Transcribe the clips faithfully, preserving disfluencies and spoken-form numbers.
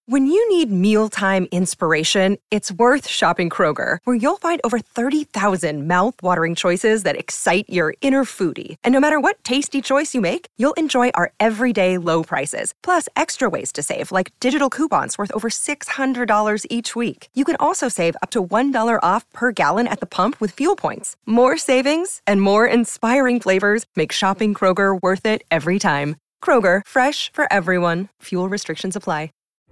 When you need mealtime inspiration, it's worth shopping Kroger, where you'll find over thirty thousand mouth-watering choices that excite your inner foodie. And no matter what tasty choice you make, you'll enjoy our everyday low prices, plus extra ways to save, like digital coupons worth over six hundred dollars each week. You can also save up to one dollar off per gallon at the pump with fuel points. More savings and more inspiring flavors make shopping Kroger worth it every time. Kroger, fresh for everyone. Fuel restrictions apply.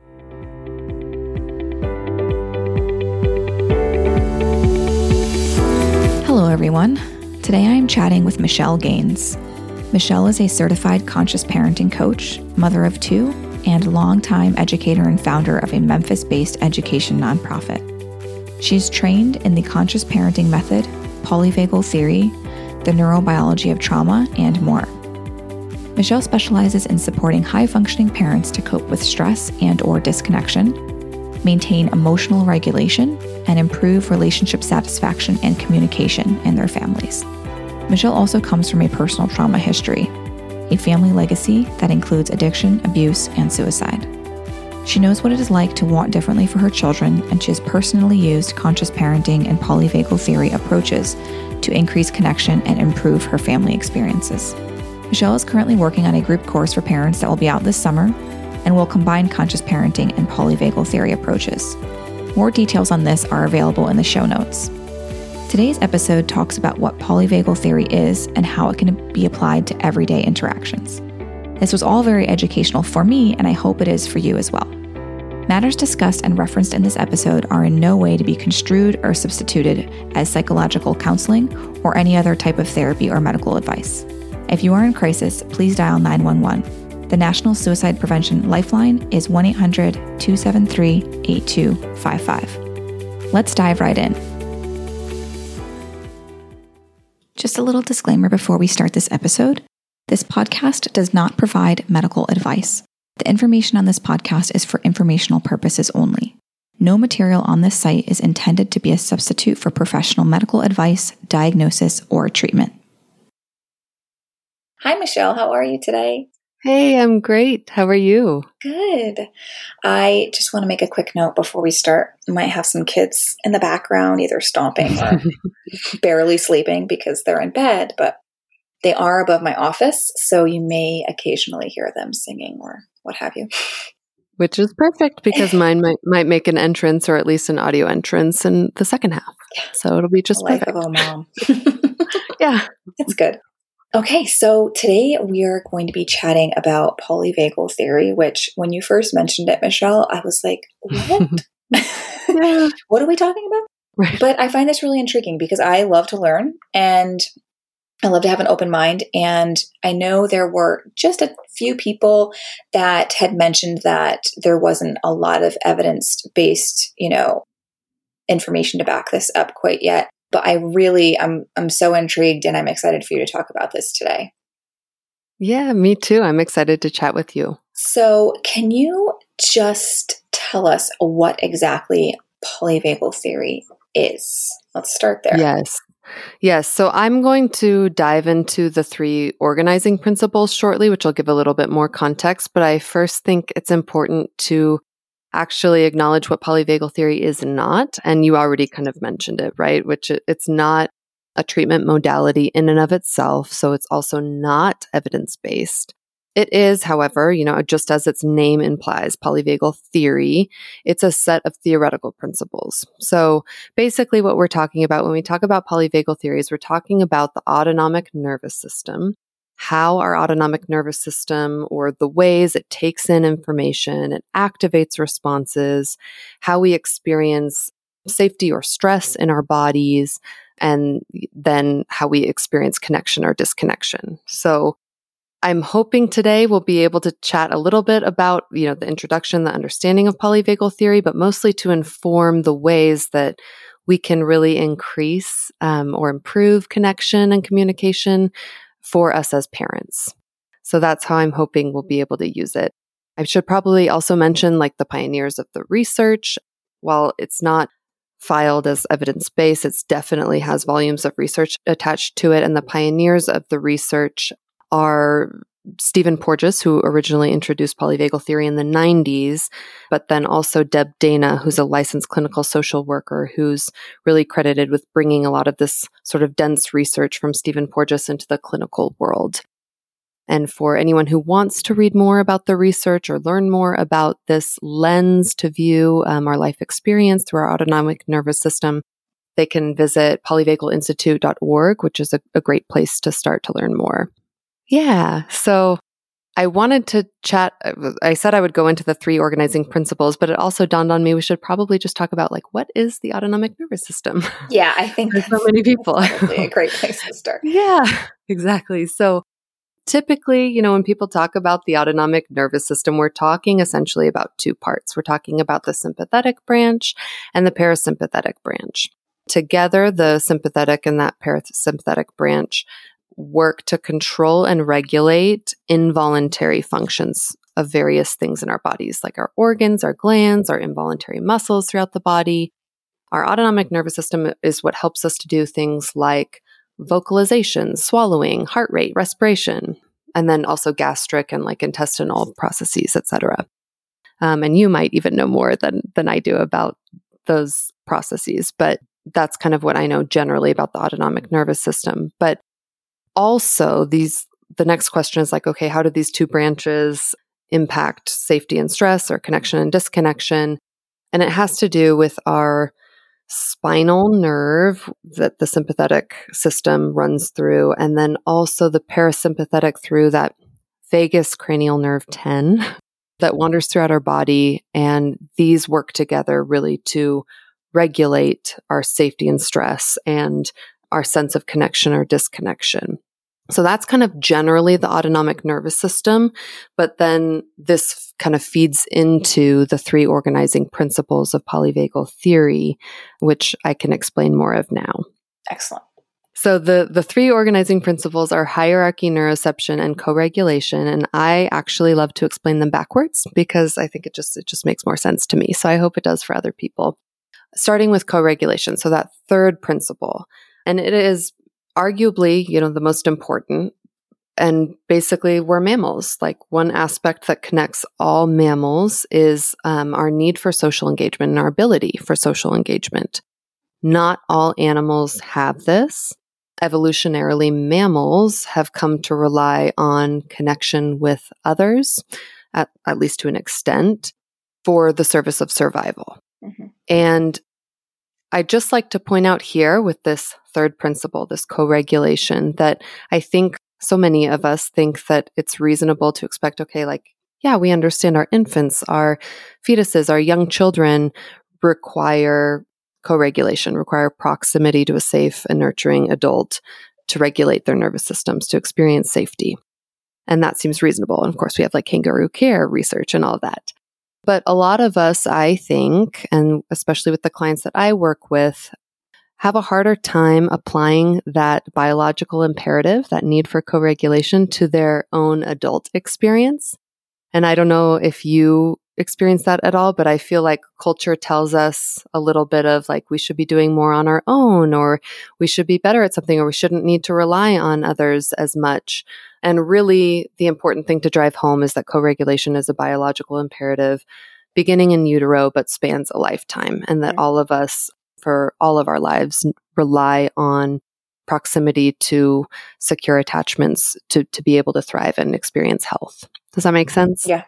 Hello, everyone. Today I am chatting with Michelle Gaines. Michelle is a certified conscious parenting coach, mother of two, and longtime educator and founder of a Memphis-based education nonprofit. She's trained in the conscious parenting method, polyvagal theory, the neurobiology of trauma, and more. Michelle specializes in supporting high-functioning parents to cope with stress and or disconnection, maintain emotional regulation, and improve relationship satisfaction and communication in their families. Michelle also comes from a personal trauma history, a family legacy that includes addiction, abuse, and suicide. She knows what it is like to want differently for her children, and she has personally used conscious parenting and polyvagal theory approaches to increase connection and improve her family experiences. Michelle is currently working on a group course for parents that will be out this summer and will combine conscious parenting and polyvagal theory approaches. More details on this are available in the show notes. Today's episode talks about what polyvagal theory is and how it can be applied to everyday interactions. This was all very educational for me, and I hope it is for you as well. Matters discussed and referenced in this episode are in no way to be construed or substituted as psychological counseling or any other type of therapy or medical advice. If you are in crisis, please dial nine one one. The National Suicide Prevention Lifeline is one eight hundred two seven three eight two five five. Let's dive right in. Just a little disclaimer before we start this episode. This podcast does not provide medical advice. The information on this podcast is for informational purposes only. No material on this site is intended to be a substitute for professional medical advice, diagnosis, or treatment. Hi, Michelle. How are you today? Hey, I'm great. How are you? Good. I just want to make a quick note before we start. I might have some kids in the background, either stomping or barely sleeping because they're in bed, but they are above my office, so you may occasionally hear them singing or what have you. Which is perfect because mine might, might make an entrance or at least an audio entrance in the second half. Yeah. So it'll be just Life perfect. of a mom. Yeah. It's good. Okay, so today we are going to be chatting about polyvagal theory, which when you first mentioned it, Michelle, I was like, what? Yeah. What are we talking about? Right. But I find this really intriguing because I love to learn and I love to have an open mind. And I know there were just a few people that had mentioned that there wasn't a lot of evidence-based, you know, information to back this up quite yet. But I really, I'm, I'm so intrigued and I'm excited for you to talk about this today. Yeah, me too. I'm excited to chat with you. So can you just tell us what exactly polyvagal theory is? Let's start there. Yes. Yes. So I'm going to dive into the three organizing principles shortly, which will give a little bit more context. But I first think it's important to actually acknowledge what polyvagal theory is not. And you already kind of mentioned it, right? Which it, it's not a treatment modality in and of itself. So it's also not evidence-based. It is, however, you know, just as its name implies, polyvagal theory, it's a set of theoretical principles. So basically what we're talking about when we talk about polyvagal theories, we're talking about the autonomic nervous system, how our autonomic nervous system or the ways it takes in information, it activates responses, how we experience safety or stress in our bodies, and then how we experience connection or disconnection. So I'm hoping today we'll be able to chat a little bit about, you know, the introduction, the understanding of polyvagal theory, but mostly to inform the ways that we can really increase um, or improve connection and communication for us as parents. So that's how I'm hoping we'll be able to use it. I should probably also mention like the pioneers of the research. While it's not filed as evidence-based, it definitely has volumes of research attached to it. And the pioneers of the research are Stephen Porges, who originally introduced polyvagal theory in the nineties, but then also Deb Dana, who's a licensed clinical social worker, who's really credited with bringing a lot of this sort of dense research from Stephen Porges into the clinical world. And for anyone who wants to read more about the research or learn more about this lens to view um, our life experience through our autonomic nervous system, they can visit polyvagal institute dot org, which is a, a great place to start to learn more. Yeah. So I wanted to chat. I said I would go into the three organizing principles, but it also dawned on me we should probably just talk about like, what is the autonomic nervous system? Yeah, I think there's so many people. Probably a great place to start. Yeah, exactly. So typically, you know, when people talk about the autonomic nervous system, we're talking essentially about two parts. We're talking about the sympathetic branch and the parasympathetic branch. Together, the sympathetic and that parasympathetic branch work to control and regulate involuntary functions of various things in our bodies, like our organs, our glands, our involuntary muscles throughout the body. Our autonomic nervous system is what helps us to do things like vocalization, swallowing, heart rate, respiration, and then also gastric and like intestinal processes, et cetera. Um, and you might even know more than than I do about those processes, but that's kind of what I know generally about the autonomic nervous system. But also, these the next question is like, okay, how do these two branches impact safety and stress or connection and disconnection? And it has to do with our spinal nerve that the sympathetic system runs through, and then also the parasympathetic through that vagus cranial nerve ten that wanders throughout our body. And these work together really to regulate our safety and stress and our sense of connection or disconnection. So that's kind of generally the autonomic nervous system, but then this kind of feeds into the three organizing principles of polyvagal theory, which I can explain more of now. Excellent. So the, the three organizing principles are hierarchy, neuroception, and co-regulation. And I actually love to explain them backwards because I think it just, it just makes more sense to me. So I hope it does for other people. Starting with co-regulation. So that third principle, and it is arguably, you know, the most important. And basically, we're mammals. Like one aspect that connects all mammals is um, our need for social engagement and our ability for social engagement. Not all animals have this. Evolutionarily, mammals have come to rely on connection with others, at, at least to an extent, for the service of survival. Mm-hmm. And I'd just like to point out here with this third principle, this co-regulation, that I think so many of us think that it's reasonable to expect, okay, like, yeah, we understand our infants, our fetuses, our young children require co-regulation, require proximity to a safe and nurturing adult to regulate their nervous systems, to experience safety. And that seems reasonable. And of course, we have like kangaroo care research and all of that. But a lot of us, I think, and especially with the clients that I work with, have a harder time applying that biological imperative, that need for co-regulation, to their own adult experience. And I don't know if you experience that at all, but I feel like culture tells us a little bit of like we should be doing more on our own, or we should be better at something, or we shouldn't need to rely on others as much. And really, the important thing to drive home is that co-regulation is a biological imperative beginning in utero, but spans a lifetime, and that all of us, for all of our lives, rely on proximity to secure attachments to, to be able to thrive and experience health. Does that make sense? Yeah.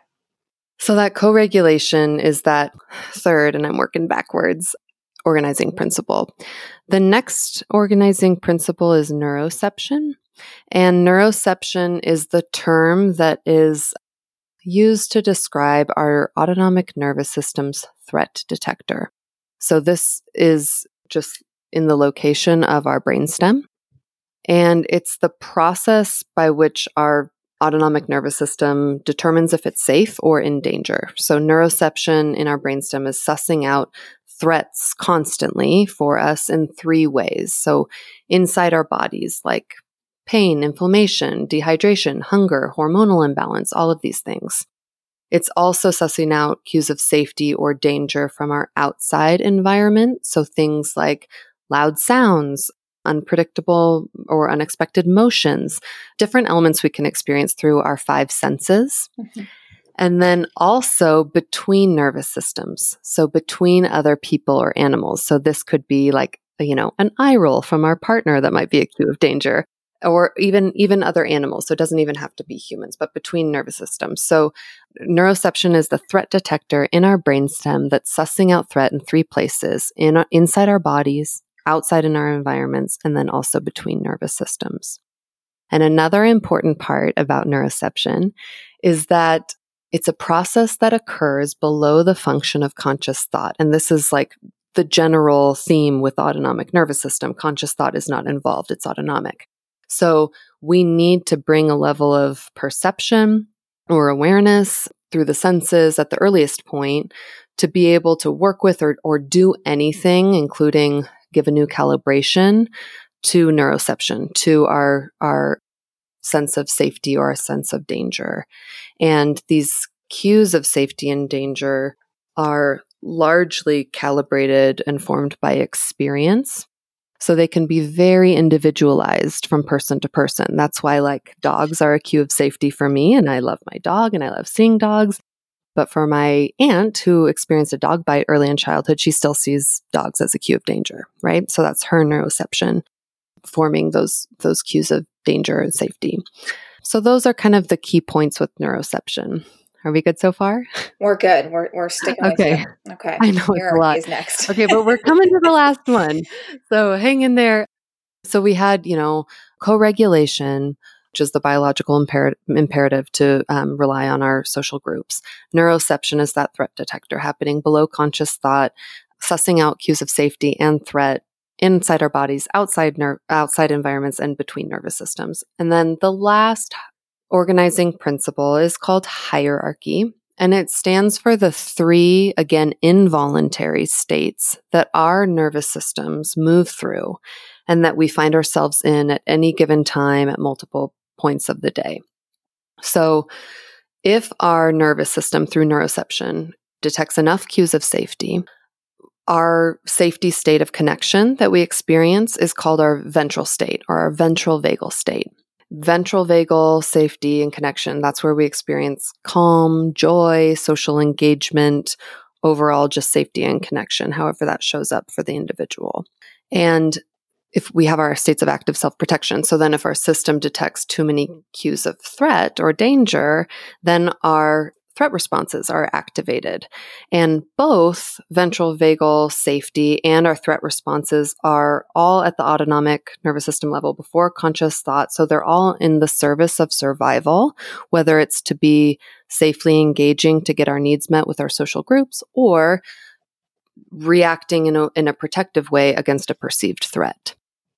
So that co-regulation is that third, and I'm working backwards, organizing principle. The next organizing principle is neuroception. And neuroception is the term that is used to describe our autonomic nervous system's threat detector. So this is just in the location of our brainstem. And it's the process by which our autonomic nervous system determines if it's safe or in danger. So neuroception in our brainstem is sussing out threats constantly for us in three ways. So inside our bodies, like pain, inflammation, dehydration, hunger, hormonal imbalance, all of these things. It's also sussing out cues of safety or danger from our outside environment. So things like loud sounds, unpredictable or unexpected motions, different elements we can experience through our five senses. Mm-hmm. And then also between nervous systems. So between other people or animals. So this could be like, you know, an eye roll from our partner that might be a cue of danger, or even, even other animals. So it doesn't even have to be humans, but between nervous systems. So neuroception is the threat detector in our brainstem that's sussing out threat in three places: in, inside our bodies, outside in our environments, and then also between nervous systems. And another important part about neuroception is that it's a process that occurs below the function of conscious thought. And this is like the general theme with the autonomic nervous system. Conscious thought is not involved, it's autonomic. So we need to bring a level of perception or awareness through the senses at the earliest point to be able to work with or, or do anything, including give a new calibration to neuroception, to our, our sense of safety or a sense of danger. And these cues of safety and danger are largely calibrated and formed by experience. So they can be very individualized from person to person. That's why, like, dogs are a cue of safety for me, and I love my dog and I love seeing dogs. But for my aunt who experienced a dog bite early in childhood, she still sees dogs as a cue of danger, right? So that's her neuroception forming those, those cues of danger and safety. So those are kind of the key points with neuroception. Are we good so far? We're good. We're we're sticking with okay. you. Okay. I know Here it's a lot. is next. Okay, but we're coming to the last one. So hang in there. So we had, you know, co-regulation, which is the biological imper- imperative to um, rely on our social groups. Neuroception is that threat detector happening below conscious thought, sussing out cues of safety and threat inside our bodies, outside ner- outside environments, and between nervous systems. And then the last organizing principle is called hierarchy, and it stands for the three, again, involuntary states that our nervous systems move through and that we find ourselves in at any given time at multiple points of the day. So if our nervous system through neuroception detects enough cues of safety, our safety state of connection that we experience is called our ventral state or our ventral vagal state. Ventral vagal safety and connection, that's where we experience calm, joy, social engagement, overall just safety and connection, however that shows up for the individual. And if we have our states of active self-protection, so then if our system detects too many cues of threat or danger, then our threat responses are activated. And both ventral vagal safety and our threat responses are all at the autonomic nervous system level before conscious thought. So they're all in the service of survival, whether it's to be safely engaging to get our needs met with our social groups or reacting in a, in a protective way against a perceived threat.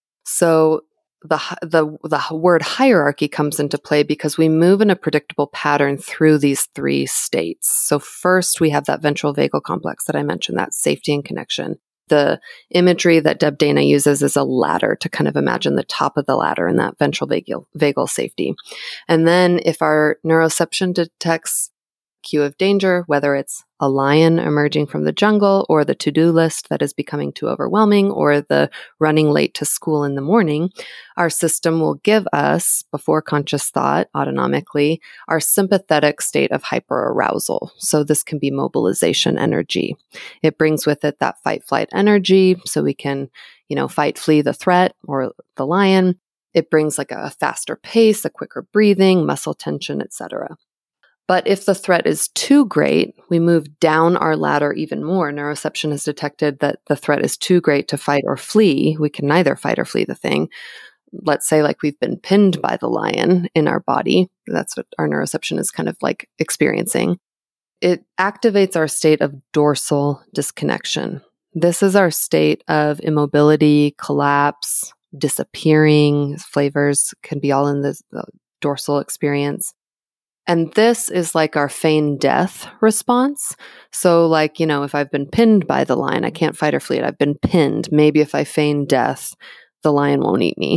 So The, the the word hierarchy comes into play because we move in a predictable pattern through these three states. So first, we have that ventral vagal complex that I mentioned, that safety and connection. The imagery that Deb Dana uses is a ladder to kind of imagine the top of the ladder in that ventral vagal, vagal safety. And then if our neuroception detects cue of danger, whether it's a lion emerging from the jungle or the to-do list that is becoming too overwhelming or the running late to school in the morning, our system will give us, before conscious thought, autonomically, our sympathetic state of hyperarousal. So this can be mobilization energy. It brings with it that fight-flight energy so we can, you know, fight, flee the threat or the lion. It brings like a faster pace, a quicker breathing, muscle tension, et cetera. But if the threat is too great, we move down our ladder even more. Neuroception has detected that the threat is too great to fight or flee. We can neither fight or flee the thing. Let's say like we've been pinned by the lion in our body. That's what our neuroception is kind of like experiencing. It activates our state of dorsal disconnection. This is our state of immobility, collapse, disappearing. Flavors can be all in this the dorsal experience. And this is like our feigned death response. So like, you know, if I've been pinned by the lion, I can't fight or flee it. I've been pinned. Maybe if I feign death, the lion won't eat me.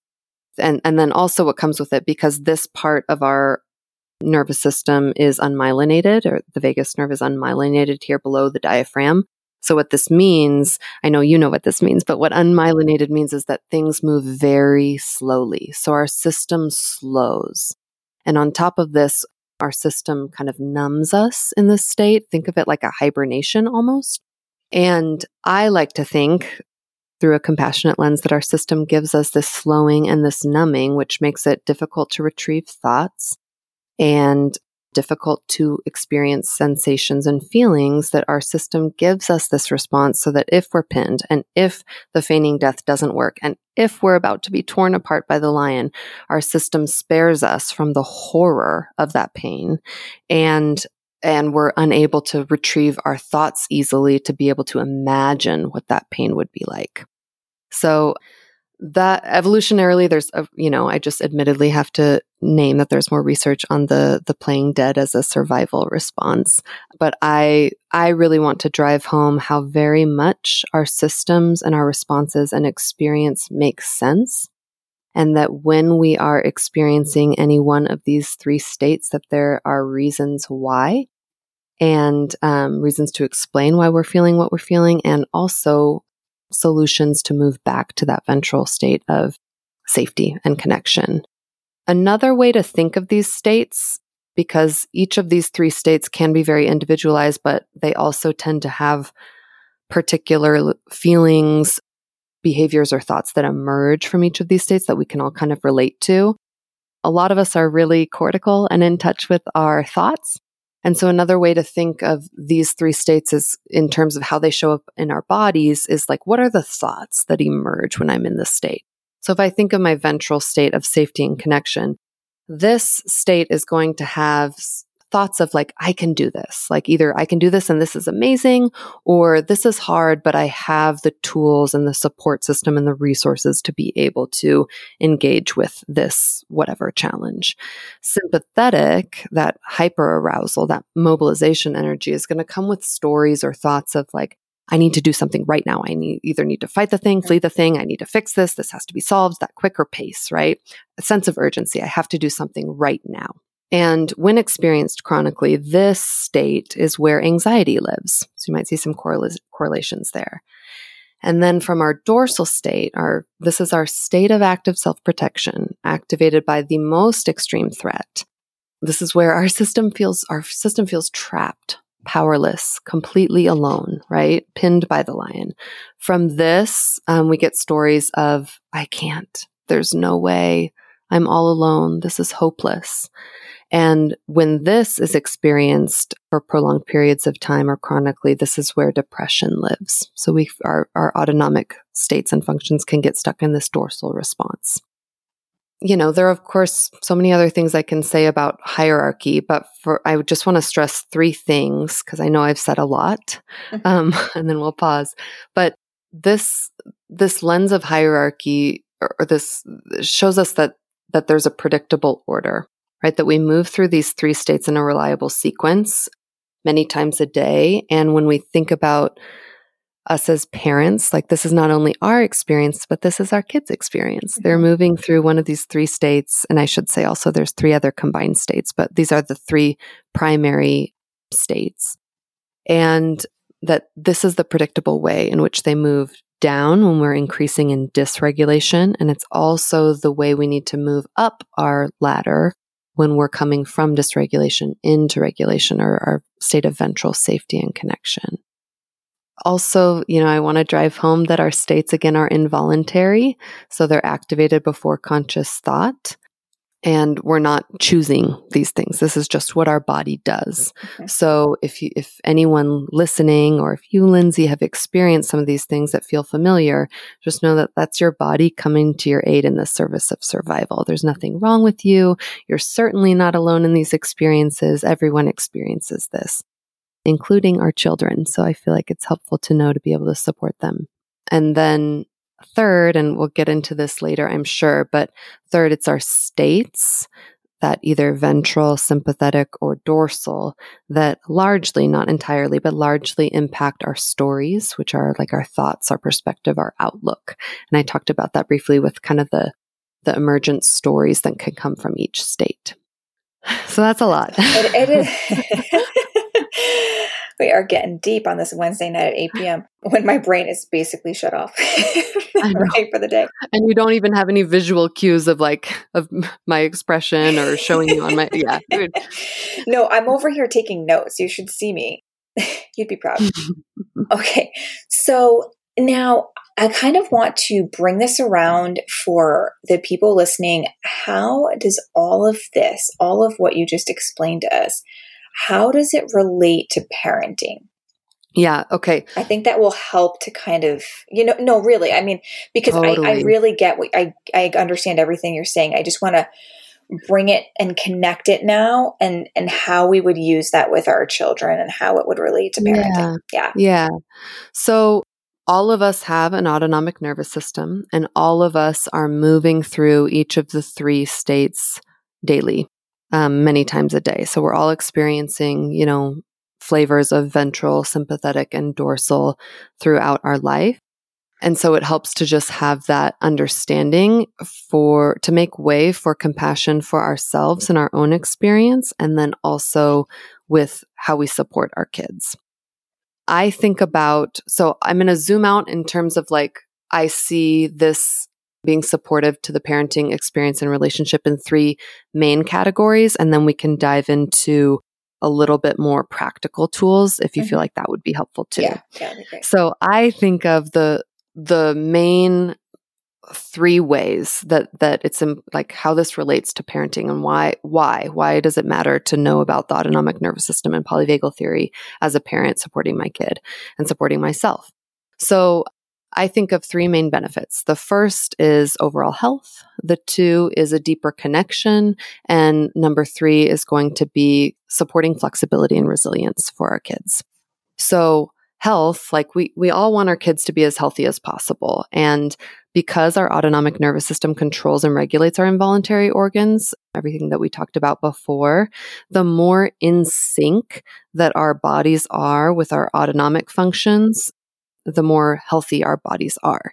and and then also what comes with it, because this part of our nervous system is unmyelinated, or the vagus nerve is unmyelinated here below the diaphragm. So what this means, I know you know what this means, but what unmyelinated means is that things move very slowly. So our system slows. And on top of this, our system kind of numbs us in this state. Think of it like a hibernation almost. And I like to think through a compassionate lens that our system gives us this slowing and this numbing, which makes it difficult to retrieve thoughts and difficult to experience sensations and feelings, that our system gives us this response so that if we're pinned and if the feigning death doesn't work and if we're about to be torn apart by the lion, our system spares us from the horror of that pain, and and we're unable to retrieve our thoughts easily to be able to imagine what that pain would be like. So that evolutionarily, there's a, you know, I just admittedly have to name that there's more research on the the playing dead as a survival response. But I I really want to drive home how very much our systems and our responses and experience make sense. And that when we are experiencing any one of these three states, that there are reasons why, and um, reasons to explain why we're feeling what we're feeling, and also solutions to move back to that ventral state of safety and connection. Another way to think of these states, because each of these three states can be very individualized, but they also tend to have particular feelings, behaviors, or thoughts that emerge from each of these states that we can all kind of relate to. A lot of us are really cortical and in touch with our thoughts. And so another way to think of these three states is in terms of how they show up in our bodies is like, what are the thoughts that emerge when I'm in this state? So if I think of my ventral state of safety and connection, this state is going to have thoughts of like, I can do this. Like either I can do this and this is amazing, or this is hard, but I have the tools and the support system and the resources to be able to engage with this whatever challenge. Sympathetic, that hyper arousal, that mobilization energy is going to come with stories or thoughts of like, I need to do something right now. I need either need to fight the thing, flee the thing. I need to fix this. This has to be solved, that quicker pace, right? A sense of urgency. I have to do something right now. And when experienced chronically, this state is where anxiety lives. So you might see some correl- correlations there. And then from our dorsal state, our this is our state of active self-protection, activated by the most extreme threat. This is where our system feels our system feels trapped, powerless, completely alone, right? Pinned by the lion. From this, um, we get stories of, I can't, there's no way, I'm all alone, this is hopeless. And when this is experienced for prolonged periods of time or chronically, this is where depression lives. So we, our, our autonomic states and functions can get stuck in this dorsal response. You know, there are, of course, so many other things I can say about hierarchy, but for I just want to stress three things because I know I've said a lot, um, and then we'll pause. But this this lens of hierarchy, or, or this shows us that that there's a predictable order, right? That we move through these three states in a reliable sequence many times a day. And when we think about us as parents, like this is not only our experience, but this is our kids' experience. Mm-hmm. They're moving through one of these three states. And I should say also there's three other combined states, but these are the three primary states. And that this is the predictable way in which they move down when we're increasing in dysregulation. And it's also the way we need to move up our ladder when we're coming from dysregulation into regulation, or our state of ventral safety and connection. Also, you know, I want to drive home that our states, again, are involuntary. So they're activated before conscious thought. And we're not choosing these things. This is just what our body does. Okay. So if you, if anyone listening, or if you, Lindsay, have experienced some of these things that feel familiar, just know that that's your body coming to your aid in the service of survival. There's nothing wrong with you. You're certainly not alone in these experiences. Everyone experiences this, including our children. So I feel like it's helpful to know to be able to support them. And then third, and we'll get into this later, I'm sure, but third, it's our states, that either ventral, sympathetic, or dorsal, that largely, not entirely, but largely impact our stories, which are like our thoughts, our perspective, our outlook. And I talked about that briefly with kind of the, the emergent stories that can come from each state. So that's a lot. it, it is. We are getting deep on this Wednesday night at eight p.m. when my brain is basically shut off right for the day. And you don't even have any visual cues of like of my expression or showing you on my yeah. No, I'm over here taking notes. You should see me. You'd be proud. Okay. So now I kind of want to bring this around for the people listening. How does all of this, all of what you just explained to us, how does it relate to parenting? Yeah. Okay. I think that will help to kind of, you know, no, really. I mean, because Totally. I, I really get what I, I understand everything you're saying. I just want to bring it and connect it now and, and how we would use that with our children and how it would relate to parenting. Yeah. Yeah. Yeah. So all of us have an autonomic nervous system, and all of us are moving through each of the three states daily, um, many times a day. So we're all experiencing, you know, flavors of ventral, sympathetic, and dorsal throughout our life. And so it helps to just have that understanding for, to make way for compassion for ourselves and our own experience, and then also with how we support our kids. I think about, so I'm going to zoom out in terms of like, I see this being supportive to the parenting experience and relationship in three main categories. And then we can dive into a little bit more practical tools if you mm-hmm. feel like that would be helpful too. Yeah, yeah, that'd be great. So I think of the, the main three ways that, that it's in, like how this relates to parenting and why, why, why does it matter to know about the autonomic nervous system and polyvagal theory as a parent supporting my kid and supporting myself. So I think of three main benefits. The first is overall health. The two is a deeper connection. And number three is going to be supporting flexibility and resilience for our kids. So health, like we, we all want our kids to be as healthy as possible. And because our autonomic nervous system controls and regulates our involuntary organs, everything that we talked about before, the more in sync that our bodies are with our autonomic functions, the more healthy our bodies are.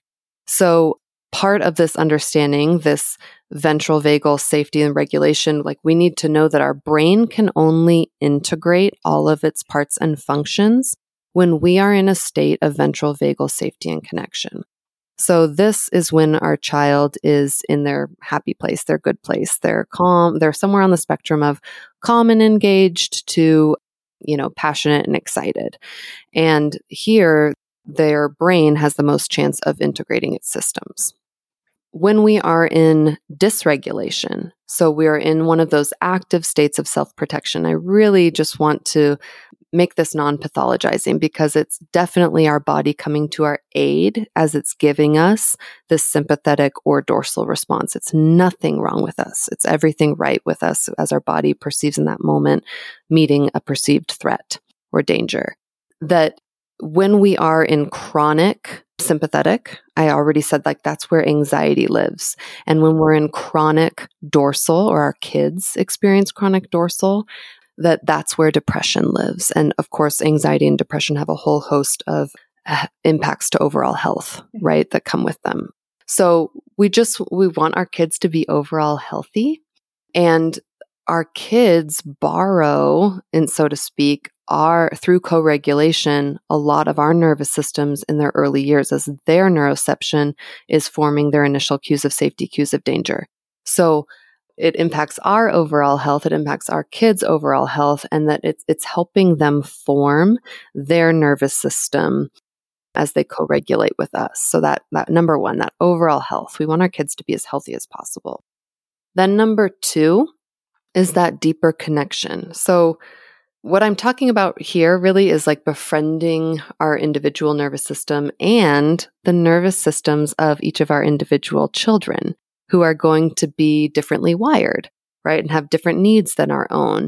So part of this understanding, this ventral vagal safety and regulation, like we need to know that our brain can only integrate all of its parts and functions when we are in a state of ventral vagal safety and connection. So this is when our child is in their happy place, their good place, they're calm, they're somewhere on the spectrum of calm and engaged to, you know, passionate and excited. And here, their brain has the most chance of integrating its systems. When we are in dysregulation, so we are in one of those active states of self-protection, I really just want to make this non-pathologizing because it's definitely our body coming to our aid as it's giving us this sympathetic or dorsal response. It's nothing wrong with us. It's everything right with us as our body perceives in that moment meeting a perceived threat or danger. That when we are in chronic sympathetic, I already said like that's where anxiety lives. And when we're in chronic dorsal, or our kids experience chronic dorsal, that that's where depression lives. And of course, anxiety and depression have a whole host of uh, impacts to overall health, right, that come with them. So we just, we want our kids to be overall healthy, and our kids borrow, and so to speak, are through co-regulation, a lot of our nervous systems in their early years as their neuroception is forming their initial cues of safety, cues of danger. So it impacts our overall health, it impacts our kids' overall health, and that it's it's helping them form their nervous system as they co-regulate with us. So that, that number one, that overall health, we want our kids to be as healthy as possible. Then number two is that deeper connection. So what I'm talking about here really is like befriending our individual nervous system and the nervous systems of each of our individual children who are going to be differently wired, right? And have different needs than our own.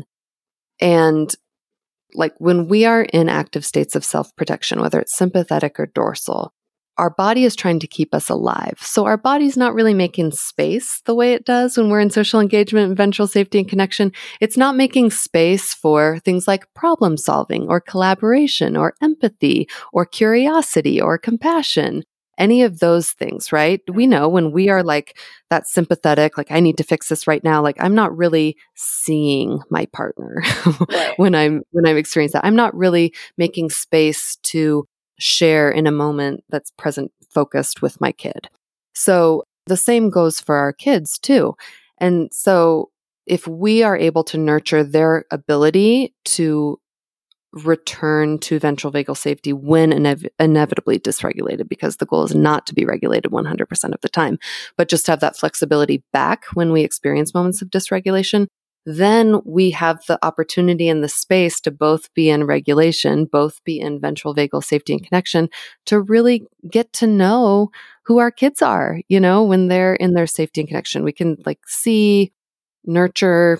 And like when we are in active states of self-protection, whether it's sympathetic or dorsal, our body is trying to keep us alive. So our body's not really making space the way it does when we're in social engagement and ventral safety and connection. It's not making space for things like problem solving or collaboration or empathy or curiosity or compassion. any of those things, right? We know when we are like that sympathetic, like I need to fix this right now, like I'm not really seeing my partner Right. when I'm when I'm experiencing that. I'm not really making space to share in a moment that's present focused with my kid. So the same goes for our kids too. And so if we are able to nurture their ability to return to ventral vagal safety when inev- inevitably dysregulated, because the goal is not to be regulated one hundred percent of the time, but just have that flexibility back when we experience moments of dysregulation, then we have the opportunity and the space to both be in regulation, both be in ventral vagal safety and connection, to really get to know who our kids are, you know, when they're in their safety and connection. We can like see, nurture,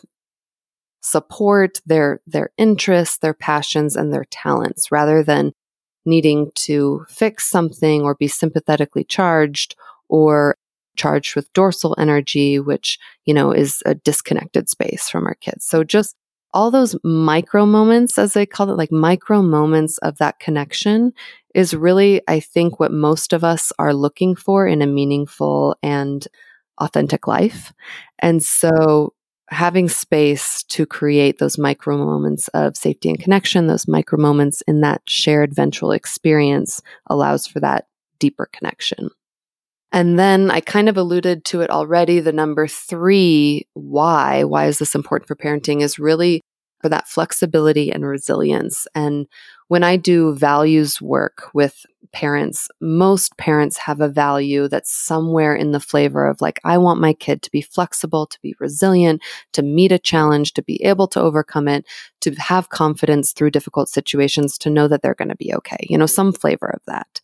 support their their interests, their passions, and their talents, rather than needing to fix something or be sympathetically charged or charged with dorsal energy, which, you know, is a disconnected space from our kids. So just all those micro moments, as they call it, like micro moments of that connection is really, I think, what most of us are looking for in a meaningful and authentic life. And so having space to create those micro moments of safety and connection, those micro moments in that shared ventral experience allows for that deeper connection. And then I kind of alluded to it already. The number three, why, why is this important for parenting, is really for that flexibility and resilience. And when I do values work with parents, most parents have a value that's somewhere in the flavor of like, I want my kid to be flexible, to be resilient, to meet a challenge, to be able to overcome it, to have confidence through difficult situations, to know that they're going to be okay. You know, some flavor of that.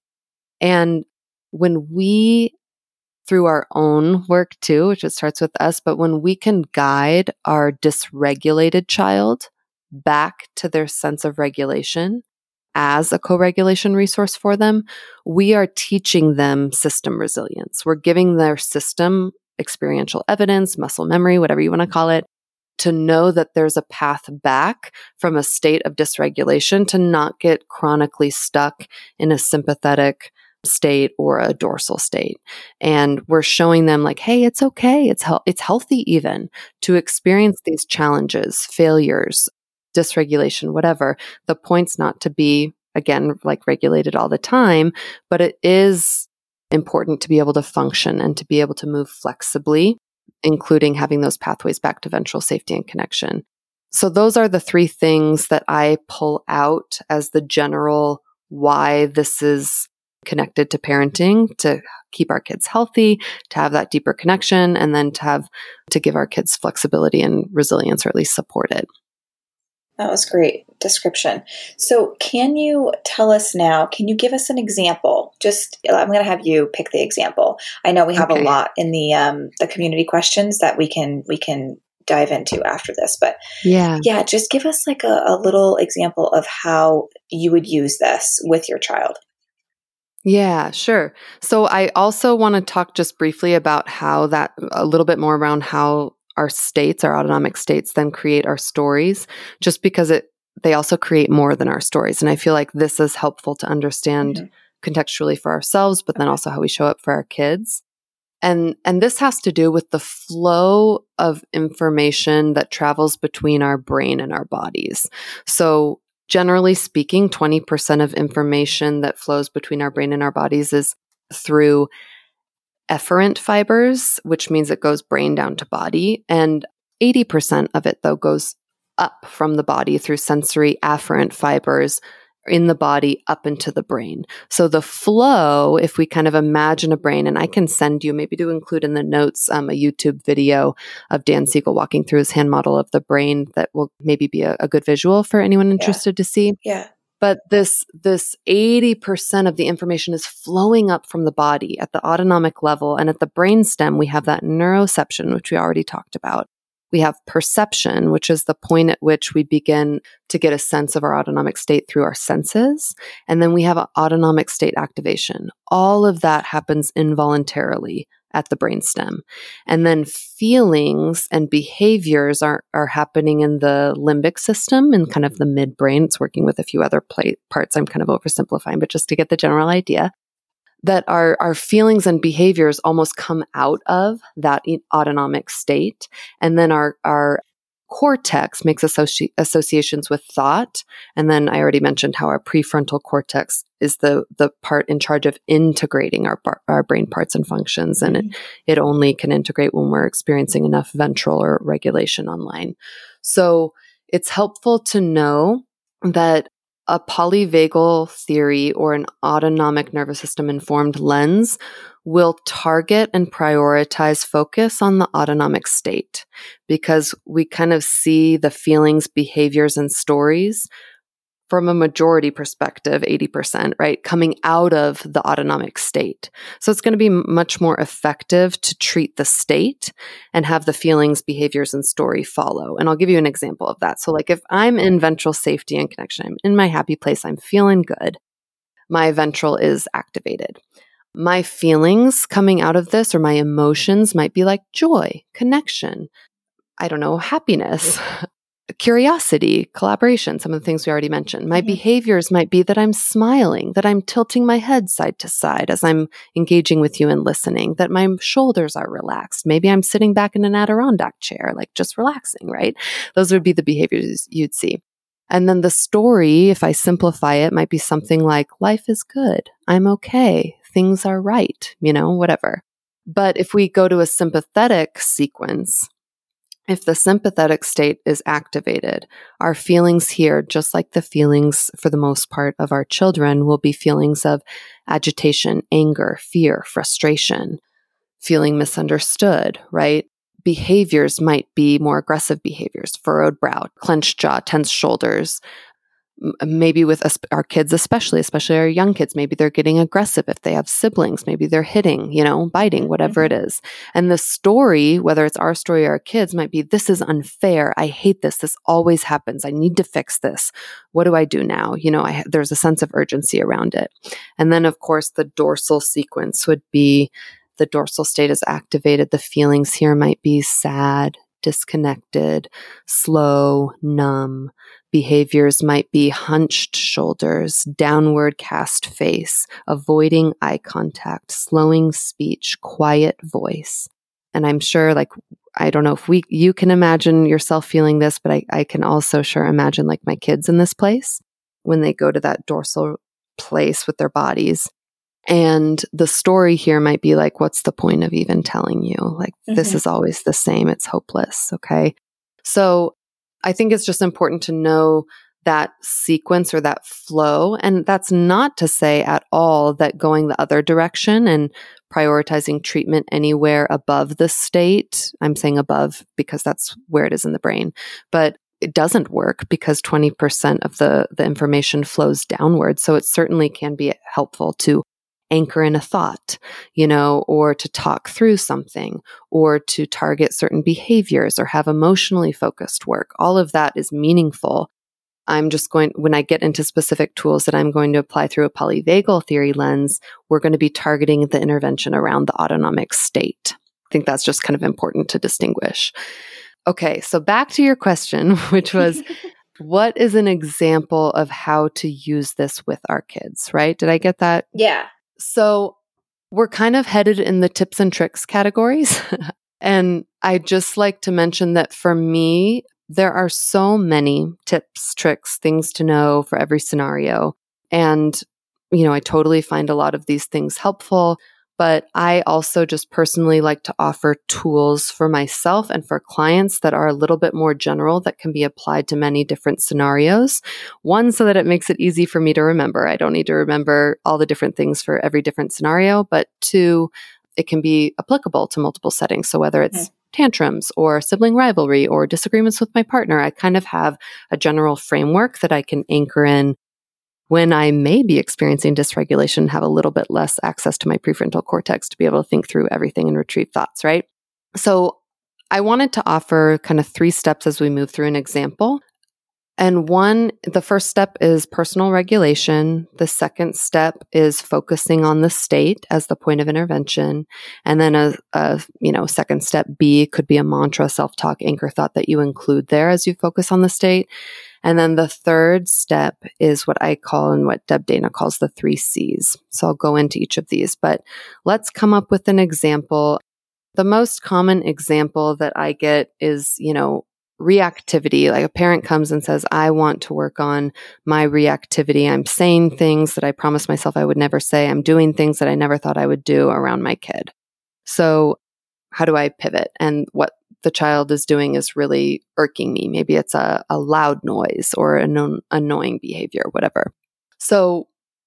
And when we, through our own work too, which it starts with us, but when we can guide our dysregulated child back to their sense of regulation as a co-regulation resource for them, we are teaching them system resilience. We're giving their system experiential evidence, muscle memory, whatever you want to call it, to know that there's a path back from a state of dysregulation to not get chronically stuck in a sympathetic state or a dorsal state. And we're showing them like, hey, it's okay. It's he- it's healthy even to experience these challenges, failures, dysregulation, whatever. The point's not to be, again, like regulated all the time, but it is important to be able to function and to be able to move flexibly, including having those pathways back to ventral safety and connection. So those are the three things that I pull out as the general why this is connected to parenting, to keep our kids healthy, to have that deeper connection, and then to have to give our kids flexibility and resilience, or at least support it. That was great description. So can you tell us now, can you give us an example? Just, I'm going to have you pick the example. I know we have Okay. a lot in the um, the community questions that we can we can dive into after this, but Yeah. yeah, just give us like a, a little example of how you would use this with your child. Yeah, sure. So I also want to talk just briefly about how that, a little bit more around how our states, our autonomic states, then create our stories, just because it they also create more than our stories. And I feel like this is helpful to understand mm-hmm. contextually for ourselves, but then also how we show up for our kids. And and this has to do with the flow of information that travels between our brain and our bodies. So generally speaking, twenty percent of information that flows between our brain and our bodies is through efferent fibers, which means it goes brain down to body. And eighty percent of it, though, goes up from the body through sensory afferent fibers in the body up into the brain. So the flow, if we kind of imagine a brain, and I can send you, maybe to include in the notes, um, a YouTube video of Dan Siegel walking through his hand model of the brain that will maybe be a, a good visual for anyone interested yeah. to see. Yeah. But this this eighty percent of the information is flowing up from the body at the autonomic level. And at the brainstem, we have that neuroception, which we already talked about. We have perception, which is the point at which we begin to get a sense of our autonomic state through our senses. And then we have autonomic state activation. All of that happens involuntarily at the brainstem. And then feelings and behaviors are, are happening in the limbic system and kind of the midbrain. It's working with a few other play, parts. I'm kind of oversimplifying, but just to get the general idea. that our, our feelings and behaviors almost come out of that autonomic state. And then our, our cortex makes associ- associations with thought. And then I already mentioned how our prefrontal cortex is the, the part in charge of integrating our, our brain parts and functions. And mm-hmm. it, it only can integrate when we're experiencing enough ventral or regulation online. So it's helpful to know that a polyvagal theory or an autonomic nervous system informed lens will target and prioritize focus on the autonomic state, because we kind of see the feelings, behaviors, and stories from a majority perspective, eighty percent, right, coming out of the autonomic state. So it's going to be much more effective to treat the state and have the feelings, behaviors, and story follow. And I'll give you an example of that. So like if I'm in ventral safety and connection, I'm in my happy place, I'm feeling good, my ventral is activated. My feelings coming out of this or my emotions might be like joy, connection, I don't know, happiness, curiosity, collaboration, some of the things we already mentioned. My mm-hmm. behaviors might be that I'm smiling, that I'm tilting my head side to side as I'm engaging with you and listening, that my shoulders are relaxed. Maybe I'm sitting back in an Adirondack chair, like just relaxing, right? Those would be the behaviors you'd see. And then the story, if I simplify it, might be something like, life is good, I'm okay, things are right, you know, whatever. But if we go to a sympathetic sequence, if the sympathetic state is activated, our feelings here, just like the feelings for the most part of our children, will be feelings of agitation, anger, fear, frustration, feeling misunderstood, right? Behaviors might be more aggressive behaviors, furrowed brow, clenched jaw, tense shoulders. Maybe with us, our kids, especially, especially our young kids, maybe they're getting aggressive if they have siblings, maybe they're hitting, you know, biting, whatever mm-hmm. it is. And the story, whether it's our story or our kids, might be, this is unfair. I hate this. This always happens. I need to fix this. What do I do now? You know, I, there's a sense of urgency around it. And then, of course, the dorsal sequence would be the dorsal state is activated. The feelings here might be sad, disconnected, slow, numb. Behaviors might be hunched shoulders, downward cast face, avoiding eye contact, slowing speech, quiet voice. And I'm sure, like, I don't know if we, you can imagine yourself feeling this, but I, I can also sure imagine like my kids in this place when they go to that dorsal place with their bodies. And the story here might be like, what's the point of even telling you? Like, mm-hmm. this is always the same. It's hopeless. Okay. So I think it's just important to know that sequence or that flow. And that's not to say at all that going the other direction and prioritizing treatment anywhere above the state, I'm saying above because that's where it is in the brain, but it doesn't work because twenty percent of the, the information flows downward. So it certainly can be helpful to anchor in a thought, you know, or to talk through something, or to target certain behaviors, or have emotionally focused work. All of that is meaningful. I'm just going, when I get into specific tools that I'm going to apply through a polyvagal theory lens, we're going to be targeting the intervention around the autonomic state. I think that's just kind of important to distinguish. Okay, so back to your question, which was, what is an example of how to use this with our kids, right? Did I get that? Yeah. So we're kind of headed in the tips and tricks categories. And I just like to mention that for me, there are so many tips, tricks, things to know for every scenario. And, you know, I totally find a lot of these things helpful. But I also just personally like to offer tools for myself and for clients that are a little bit more general that can be applied to many different scenarios. One, so that it makes it easy for me to remember. I don't need to remember all the different things for every different scenario. But two, it can be applicable to multiple settings. So whether it's mm-hmm. tantrums or sibling rivalry or disagreements with my partner, I kind of have a general framework that I can anchor in when I may be experiencing dysregulation, have a little bit less access to my prefrontal cortex to be able to think through everything and retrieve thoughts, right? So I wanted to offer kind of three steps as we move through an example. And one, the first step is personal regulation. The second step is focusing on the state as the point of intervention. And then a, a you know, second step B could be a mantra, self-talk, anchor thought that you include there as you focus on the state. And then the third step is what I call and what Deb Dana calls the three C's. So I'll go into each of these, but let's come up with an example. The most common example that I get is, you know, reactivity. Like a parent comes and says, I want to work on my reactivity. I'm saying things that I promised myself I would never say. I'm doing things that I never thought I would do around my kid. So how do I pivot? And what the child is doing is really irking me. Maybe it's a, a loud noise or an anno- annoying behavior, whatever. So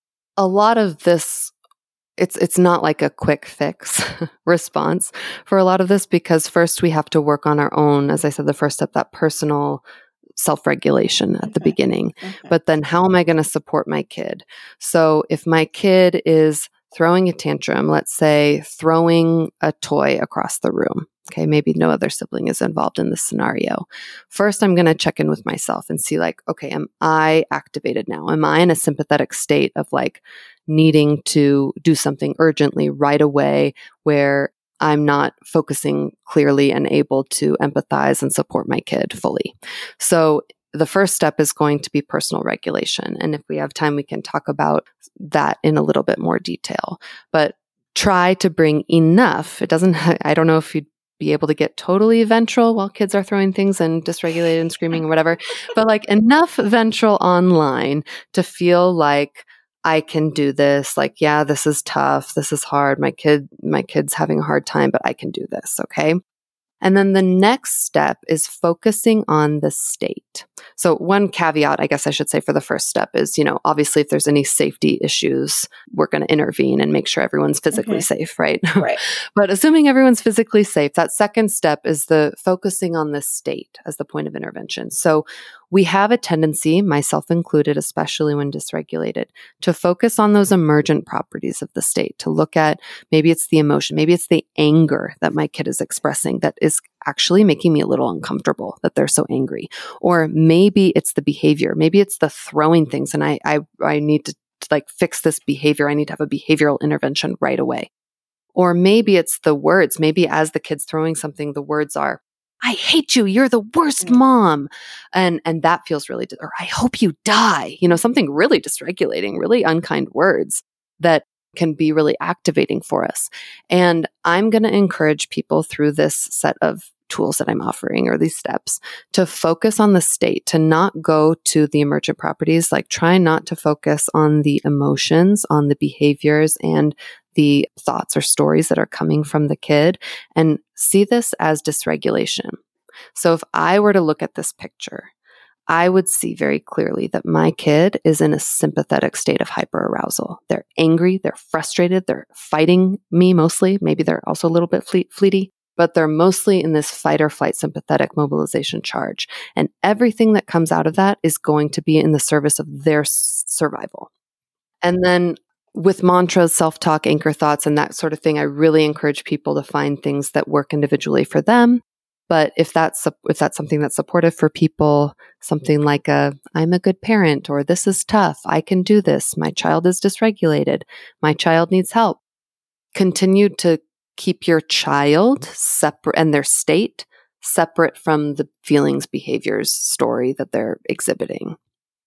a lot of this It's it's not like a quick fix response for a lot of this, because first we have to work on our own, as I said, the first step, that personal self-regulation at okay. the beginning. Okay. But then how am I going to support my kid? So if my kid is throwing a tantrum, let's say throwing a toy across the room, okay, maybe no other sibling is involved in this scenario. First, I'm going to check in with myself and see like, okay, am I activated now? Am I in a sympathetic state of like needing to do something urgently right away where I'm not focusing clearly and able to empathize and support my kid fully? So the first step is going to be personal regulation. And if we have time, we can talk about that in a little bit more detail. But try to bring enough. It doesn't, I don't know if you'd be able to get totally ventral while kids are throwing things and dysregulated and screaming or whatever, but like enough ventral online to feel like I can do this. Like, yeah, this is tough. This is hard. My kid, my kid's having a hard time, but I can do this. Okay. And then the next step is focusing on the state. So one caveat, I guess I should say for the first step is, you know, obviously if there's any safety issues, we're going to intervene and make sure everyone's physically mm-hmm. safe, right? Right. But assuming everyone's physically safe, that second step is the focusing on the state as the point of intervention. So we have a tendency, myself included, especially when dysregulated, to focus on those emergent properties of the state, to look at maybe it's the emotion, maybe it's the anger that my kid is expressing that is actually making me a little uncomfortable that they're so angry. Or maybe it's the behavior, maybe it's the throwing things and I I, I need to, to like fix this behavior. I need to have a behavioral intervention right away. Or maybe it's the words. Maybe as the kid's throwing something, the words are, I hate you. You're the worst mom. And, and that feels really, or I hope you die. You know, something really dysregulating, really unkind words that can be really activating for us. And I'm going to encourage people through this set of tools that I'm offering or these steps to focus on the state, to not go to the emergent properties, like try not to focus on the emotions, on the behaviors and the thoughts or stories that are coming from the kid, and see this as dysregulation. So if I were to look at this picture, I would see very clearly that my kid is in a sympathetic state of hyperarousal. They're angry, they're frustrated, they're fighting me mostly. Maybe they're also a little bit fleet, fleety, but they're mostly in this fight or flight sympathetic mobilization charge. And everything that comes out of that is going to be in the service of their s- survival. And then with mantras, self-talk, anchor thoughts, and that sort of thing, I really encourage people to find things that work individually for them. But if that's if that's something that's supportive for people, something like a I'm a good parent, or this is tough, I can do this, my child is dysregulated, my child needs help. Continue to keep your child separate and their state separate from the feelings, behaviors, story that they're exhibiting.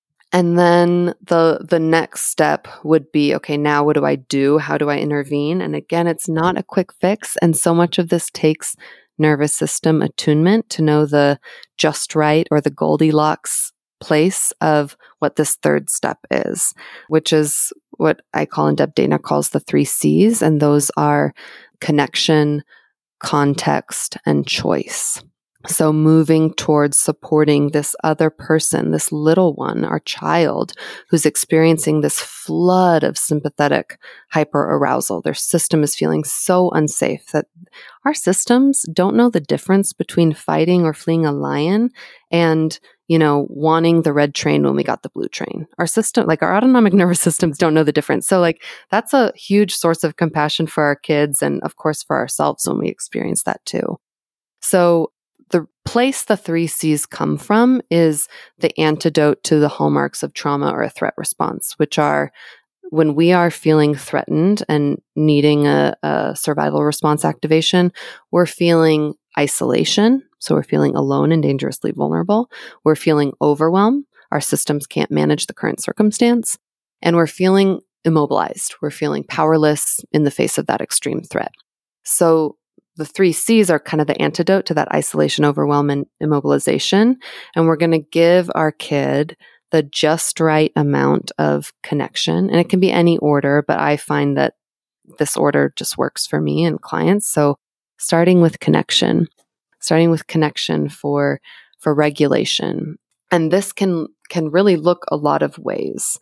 And then the the next step would be, okay, now what do I do? How do I intervene? And again, it's not a quick fix. And so much of this takes nervous system attunement to know the just right or the Goldilocks place of what this third step is, which is what I call and Deb Dana calls the three C's. And those are connection, context, and choice. So moving towards supporting this other person, this little one, our child, who's experiencing this flood of sympathetic hyperarousal. Their system is feeling so unsafe that our systems don't know the difference between fighting or fleeing a lion and, you know, wanting the red train when we got the blue train. Our system, like our autonomic nervous systems don't know the difference. So like that's a huge source of compassion for our kids and of course for ourselves when we experience that too. So the place the three C's come from is the antidote to the hallmarks of trauma or a threat response, which are when we are feeling threatened and needing a, a survival response activation, we're feeling isolation. So we're feeling alone and dangerously vulnerable. We're feeling overwhelmed. Our systems can't manage the current circumstance. And we're feeling immobilized. We're feeling powerless in the face of that extreme threat. So the three C's are kind of the antidote to that isolation, overwhelm, and immobilization. And we're going to give our kid the just right amount of connection. And it can be any order, but I find that this order just works for me and clients. So starting with connection, starting with connection for, for regulation. And this can, can really look a lot of ways.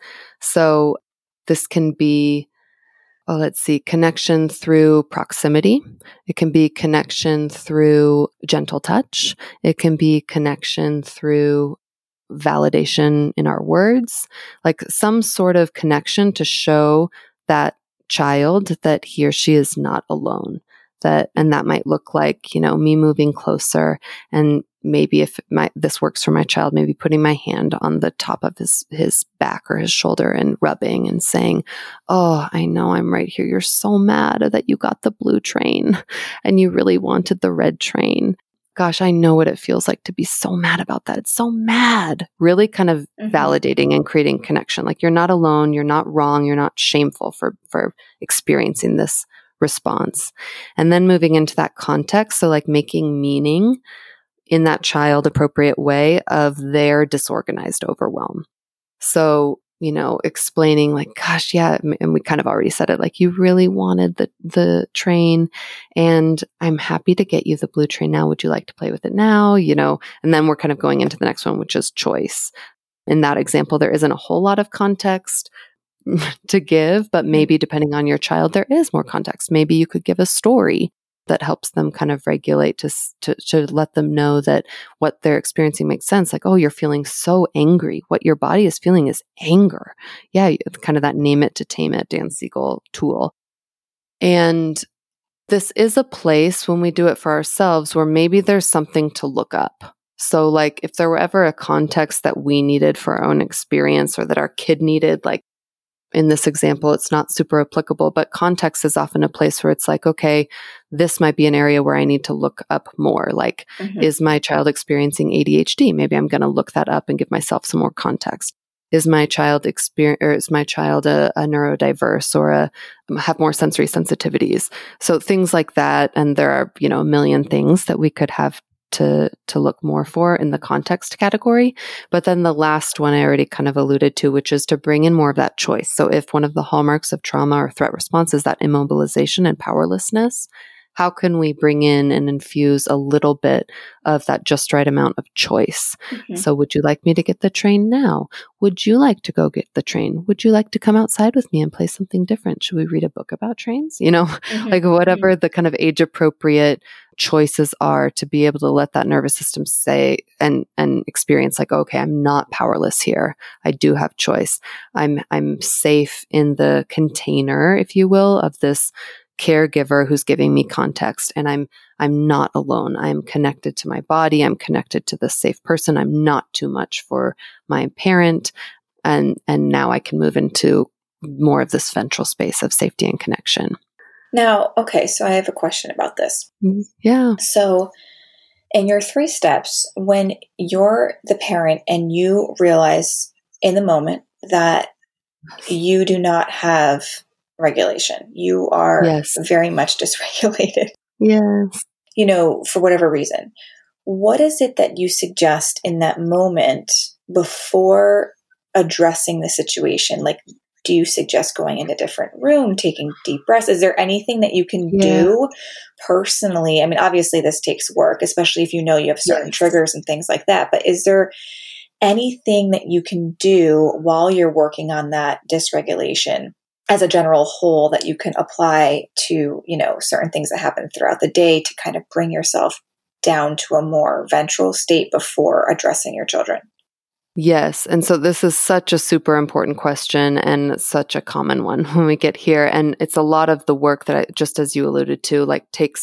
So this can be, oh, let's see, connection through proximity. It can be connection through gentle touch. It can be connection through validation in our words, like some sort of connection to show that child that he or she is not alone. That, and that might look like, you know, me moving closer, and maybe if my, this works for my child, maybe putting my hand on the top of his, his back or his shoulder and rubbing and saying, oh, I know I'm right here. You're so mad that you got the blue train and you really wanted the red train. Gosh, I know what it feels like to be so mad about that. It's so mad. Really kind of mm-hmm. validating and creating connection. Like you're not alone. You're not wrong. You're not shameful for, for experiencing this response. And then moving into that context. So like making meaning in that child appropriate way of their disorganized overwhelm. So, you know, explaining like, gosh, yeah. And we kind of already said it, like you really wanted the, the train and I'm happy to get you the blue train now. Would you like to play with it now? You know, and then we're kind of going into the next one, which is choice. In that example, there isn't a whole lot of context to give, but maybe depending on your child, there is more context. Maybe you could give a story that helps them kind of regulate to, to, to let them know that what they're experiencing makes sense. Like, oh, you're feeling so angry. What your body is feeling is anger. Yeah. Kind of that name it to tame it, Dan Siegel tool. And this is a place when we do it for ourselves where maybe there's something to look up. So like if there were ever a context that we needed for our own experience or that our kid needed, like, in this example, it's not super applicable, but context is often a place where it's like, okay, this might be an area where I need to look up more. Like, mm-hmm. is my child experiencing A D H D? Maybe I'm going to look that up and give myself some more context. Is my child experience, or is my child a, a neurodiverse or a have more sensory sensitivities? So things like that. And there are, you know, a million things that we could have to to look more for in the context category. But then the last one I already kind of alluded to, which is to bring in more of that choice. So if one of the hallmarks of trauma or threat response is that immobilization and powerlessness, how can we bring in and infuse a little bit of that just right amount of choice? Mm-hmm. So would you like me to get the train now? Would you like to go get the train? Would you like to come outside with me and play something different? Should we read a book about trains? You know, mm-hmm. like whatever mm-hmm. the kind of age appropriate choices are to be able to let that nervous system say and and experience like, okay, I'm not powerless here. I do have choice. I'm I'm safe in the container, if you will, of this caregiver who's giving me context, and I'm I'm not alone. I'm connected to my body. I'm connected to this safe person. I'm not too much for my parent, and and now I can move into more of this ventral space of safety and connection. Now, okay, so I have a question about this. Yeah. So in your three steps, when you're the parent and you realize in the moment that you do not have regulation, you are yes. very much dysregulated. Yes. You know, for whatever reason, what is it that you suggest in that moment before addressing the situation? Like, do you suggest going in a different room, taking deep breaths? Is there anything that you can yeah. do personally? I mean, obviously this takes work, especially if you know you have certain yes. triggers and things like that. But is there anything that you can do while you're working on that dysregulation as a general whole that you can apply to, you know, certain things that happen throughout the day to kind of bring yourself down to a more ventral state before addressing your children? Yes. And so this is such a super important question and such a common one when we get here. And it's a lot of the work that I, just as you alluded to, like takes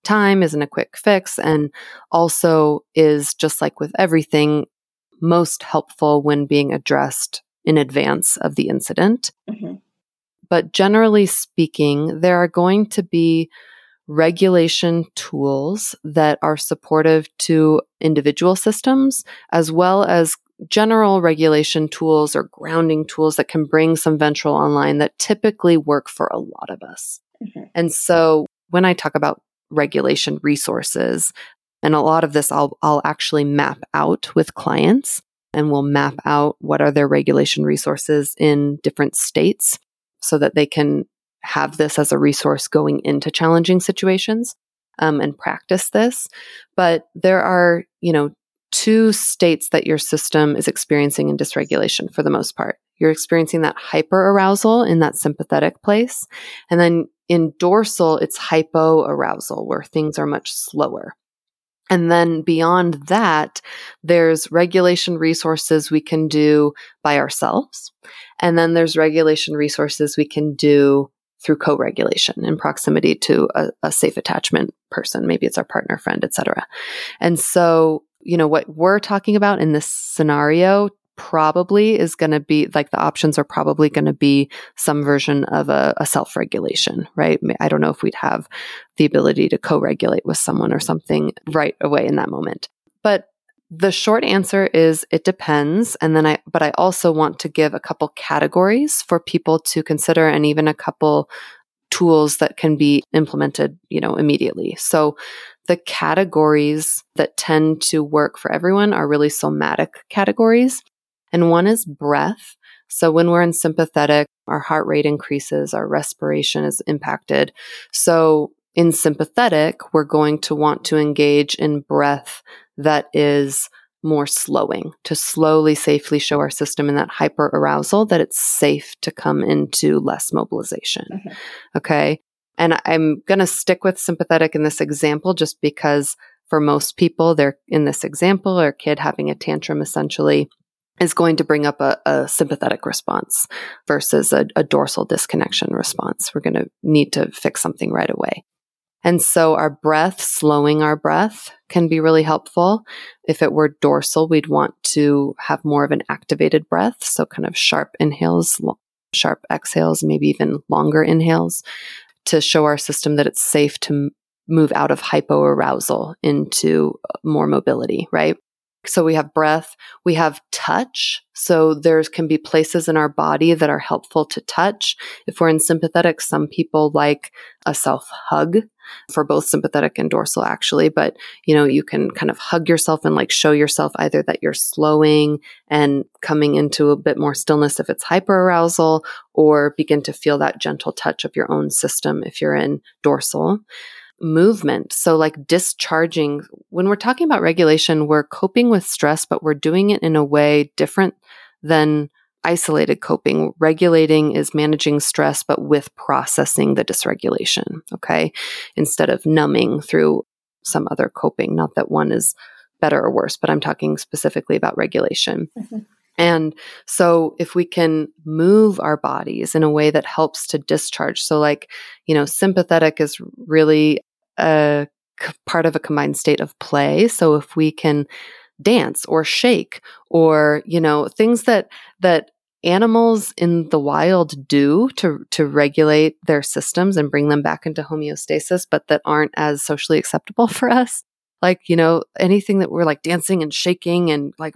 time, isn't a quick fix, and also is, just like with everything, most helpful when being addressed in advance of the incident. Mm-hmm. But generally speaking, there are going to be regulation tools that are supportive to individual systems, as well as general regulation tools or grounding tools that can bring some ventral online that typically work for a lot of us. Mm-hmm. And so when I talk about regulation resources, and a lot of this I'll, I'll actually map out with clients, and we'll map out what are their regulation resources in different states so that they can have this as a resource going into challenging situations um, and practice this. But there are, you know, two states that your system is experiencing in dysregulation for the most part. You're experiencing that hyperarousal in that sympathetic place. And then in dorsal, it's hypoarousal, where things are much slower. And then beyond that, there's regulation resources we can do by ourselves. And then there's regulation resources we can do through co-regulation in proximity to a, a safe attachment person. Maybe it's our partner, friend, et cetera. And so, you know, what we're talking about in this scenario probably is going to be like the options are probably going to be some version of a, a self-regulation, right? I don't know if we'd have the ability to co-regulate with someone or something right away in that moment. But the short answer is it depends. And then I, but I also want to give a couple categories for people to consider, and even a couple tools that can be implemented, you know, immediately. So the categories that tend to work for everyone are really somatic categories. And one is breath. So when we're in sympathetic, our heart rate increases, our respiration is impacted. So in sympathetic, we're going to want to engage in breath that is more slowing, to slowly, safely show our system in that hyperarousal that it's safe to come into less mobilization. Mm-hmm. Okay. And I'm going to stick with sympathetic in this example just because for most people, they're in this example, or kid having a tantrum essentially is going to bring up a, a sympathetic response versus a, a dorsal disconnection response. We're going to need to fix something right away. And so our breath, slowing our breath can be really helpful. If it were dorsal, we'd want to have more of an activated breath. So kind of sharp inhales, lo- sharp exhales, maybe even longer inhales to show our system that it's safe to m- move out of hypoarousal into more mobility, right? So we have breath, we have touch. So there can be places in our body that are helpful to touch. If we're in sympathetic, some people like a self hug for both sympathetic and dorsal actually, but you know, you can kind of hug yourself and like show yourself either that you're slowing and coming into a bit more stillness if it's hyperarousal, or begin to feel that gentle touch of your own system if you're in dorsal. Movement. So like discharging, when we're talking about regulation, we're coping with stress, but we're doing it in a way different than isolated coping. Regulating is managing stress, but with processing the dysregulation. Okay. Instead of numbing through some other coping, not that one is better or worse, but I'm talking specifically about regulation. Mm-hmm. And so if we can move our bodies in a way that helps to discharge, so like, you know, sympathetic is really a c- part of a combined state of play. So if we can dance or shake or, you know, things that, that animals in the wild do to, to regulate their systems and bring them back into homeostasis, but that aren't as socially acceptable for us. Like, you know, anything that we're like dancing and shaking and like,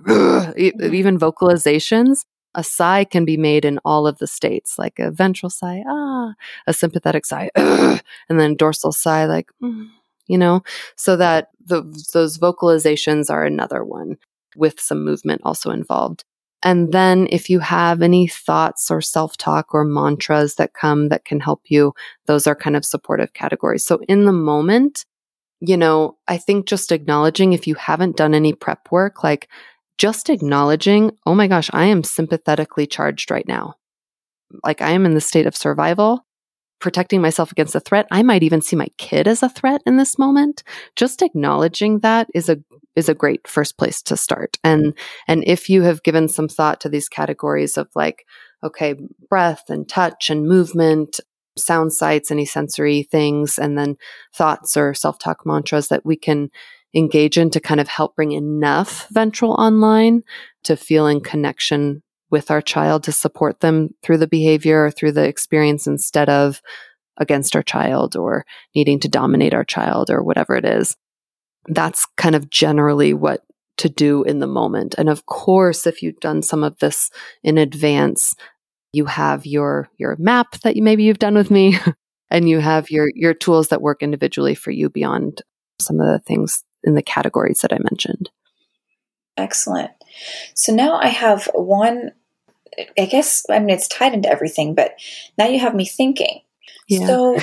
even vocalizations, a sigh can be made in all of the states, like a ventral sigh, ah, a sympathetic sigh, and then dorsal sigh, like, mm, you know, so that the, those vocalizations are another one with some movement also involved. And then if you have any thoughts or self-talk or mantras that come that can help you, those are kind of supportive categories. So in the moment, you know, I think just acknowledging if you haven't done any prep work, like just acknowledging, oh my gosh, I am sympathetically charged right now. Like I am in the state of survival, protecting myself against a threat. I might even see my kid as a threat in this moment. Just acknowledging that is a is a great first place to start. And and if you have given some thought to these categories of like, okay, breath and touch and movement, sound sights, any sensory things, and then thoughts or self-talk mantras that we can engage in to kind of help bring enough ventral online to feel in connection with our child to support them through the behavior or through the experience instead of against our child or needing to dominate our child or whatever it is. That's kind of generally what to do in the moment. And of course, if you've done some of this in advance, you have your your map that you maybe you've done with me, and you have your your tools that work individually for you beyond some of the things in the categories that I mentioned. Excellent. So now I have one, I guess, I mean, it's tied into everything, but now you have me thinking. Yeah. So,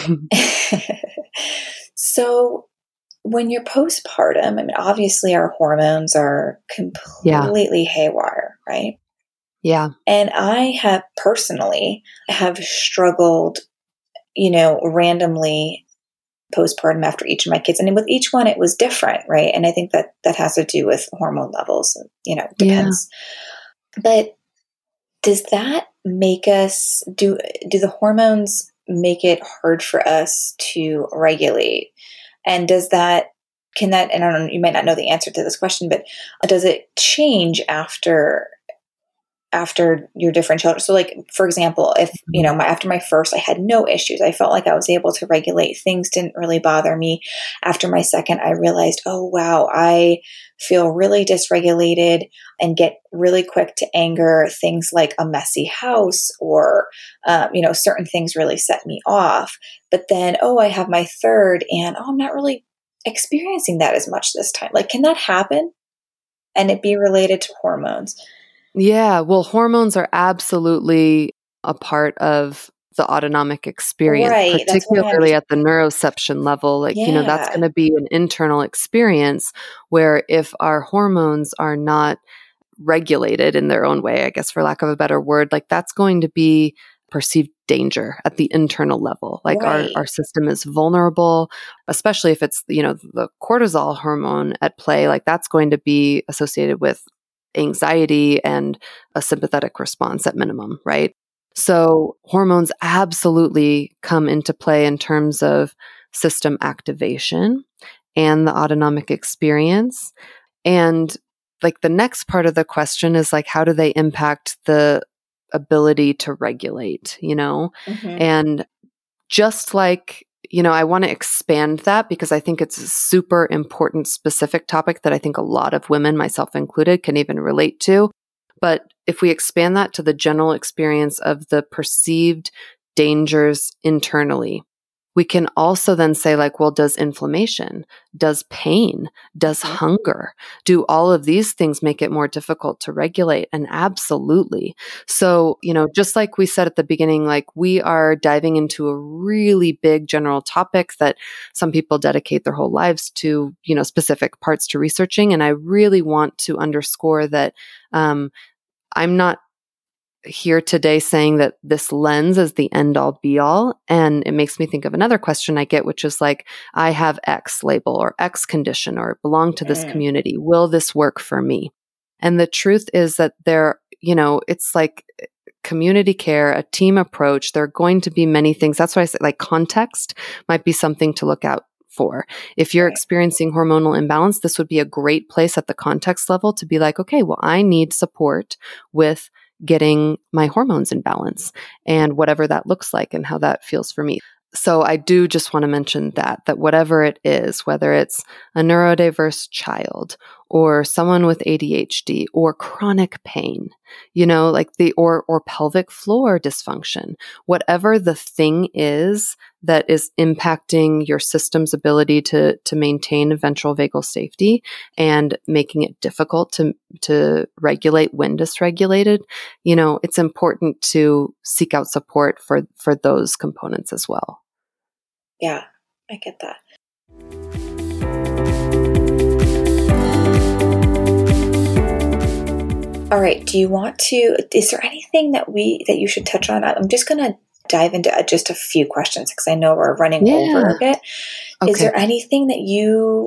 so when you're postpartum, I mean, obviously our hormones are completely yeah. haywire, right? Yeah. And I have personally have struggled, you know, randomly postpartum after each of my kids. And with each one, it was different, right? And I think that that has to do with hormone levels, you know, depends. Yeah. But does that make us, do, do the hormones make it hard for us to regulate? And does that, can that, and I don't know, you might not know the answer to this question, but does it change after, after your different children? So like, for example, if, you know, my, after my first, I had no issues. I felt like I was able to regulate. Things didn't really bother me. After my second, I realized, oh, wow, I feel really dysregulated and get really quick to anger. Things like a messy house or, um, you know, certain things really set me off. But then, oh, I have my third and, oh, I'm not really experiencing that as much this time. Like, can that happen? And it be related to hormones? Yeah, well, hormones are absolutely a part of the autonomic experience, right. particularly at the neuroception level. Like, yeah. you know, that's going to be an internal experience where if our hormones are not regulated in their own way, I guess, for lack of a better word, like that's going to be perceived danger at the internal level. Like right. our, our system is vulnerable, especially if it's, you know, the cortisol hormone at play, like that's going to be associated with anxiety and a sympathetic response at minimum, right? So hormones absolutely come into play in terms of system activation and the autonomic experience. And like the next part of the question is like, how do they impact the ability to regulate, you know? Mm-hmm. And just like, you know, I want to expand that because I think it's a super important specific topic that I think a lot of women, myself included, can even relate to. But if we expand that to the general experience of the perceived dangers internally, we can also then say like, well, does inflammation, does pain, does hunger, do all of these things make it more difficult to regulate? And absolutely. So, you know, just like we said at the beginning, like we are diving into a really big general topic that some people dedicate their whole lives to, you know, specific parts to researching. And I really want to underscore that um, I'm not here today saying that this lens is the end all be all. And it makes me think of another question I get, which is like, I have X label or X condition or belong to this mm. community. Will this work for me? And the truth is that there, you know, it's like community care, a team approach. There are going to be many things. That's why I say like context might be something to look out for. If you're right. experiencing hormonal imbalance, this would be a great place at the context level to be like, okay, well, I need support with getting my hormones in balance and whatever that looks like and how that feels for me. So I do just want to mention that, that whatever it is, whether it's a neurodiverse child or someone with A D H D or chronic pain, you know, like the, or, or pelvic floor dysfunction, whatever the thing is that is impacting your system's ability to, to maintain ventral vagal safety and making it difficult to, to regulate when dysregulated, you know, it's important to seek out support for, for those components as well. Yeah, I get that. All right. Do you want to, is there anything that we, that you should touch on? I'm just going to dive into just a few questions because I know we're running yeah. over a bit. Okay. Is there anything that you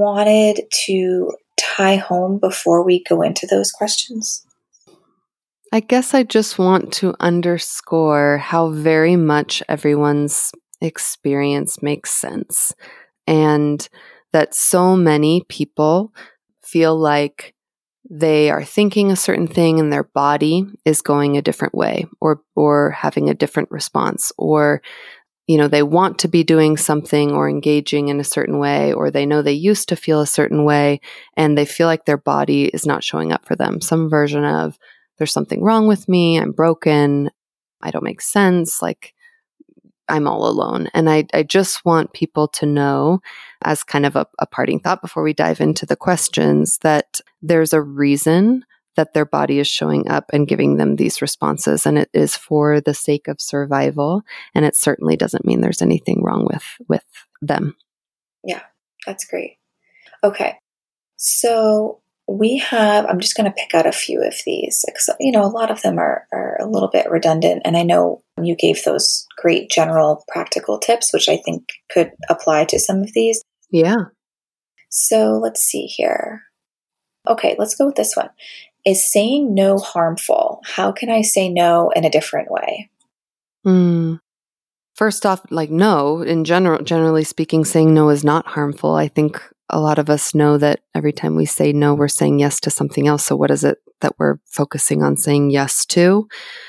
wanted to tie home before we go into those questions? I guess I just want to underscore how very much everyone's experience makes sense, and that so many people feel like they are thinking a certain thing and their body is going a different way, or or having a different response, or you know, they want to be doing something or engaging in a certain way, or they know they used to feel a certain way and they feel like their body is not showing up for them. Some version of, there's something wrong with me, I'm broken, I don't make sense, like I'm all alone. And I, I just want people to know, as kind of a, a parting thought before we dive into the questions, that there's a reason that their body is showing up and giving them these responses, and it is for the sake of survival. And it certainly doesn't mean there's anything wrong with, with them. Yeah, that's great. Okay. So we have, I'm just going to pick out a few of these. You know, a lot of them are, are a little bit redundant. And I know you gave those great general practical tips, which I think could apply to some of these. Yeah. So let's see here. Okay, let's go with this one. Is saying no harmful? How can I say no in a different way? Mm. First off, like no, in general, generally speaking, saying no is not harmful. I think a lot of us know that every time we say no, we're saying yes to something else. So what is it that we're focusing on saying yes to?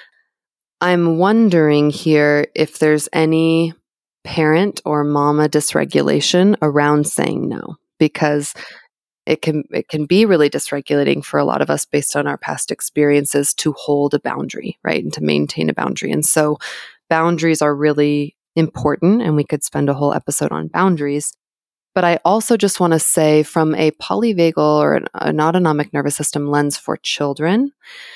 I'm wondering here if there's any parent or mama dysregulation around saying no, because it can it can be really dysregulating for a lot of us based on our past experiences to hold a boundary, right? And to maintain a boundary. And so boundaries are really important, and we could spend a whole episode on boundaries. But I also just want to say, from a polyvagal or an, an autonomic nervous system lens for children,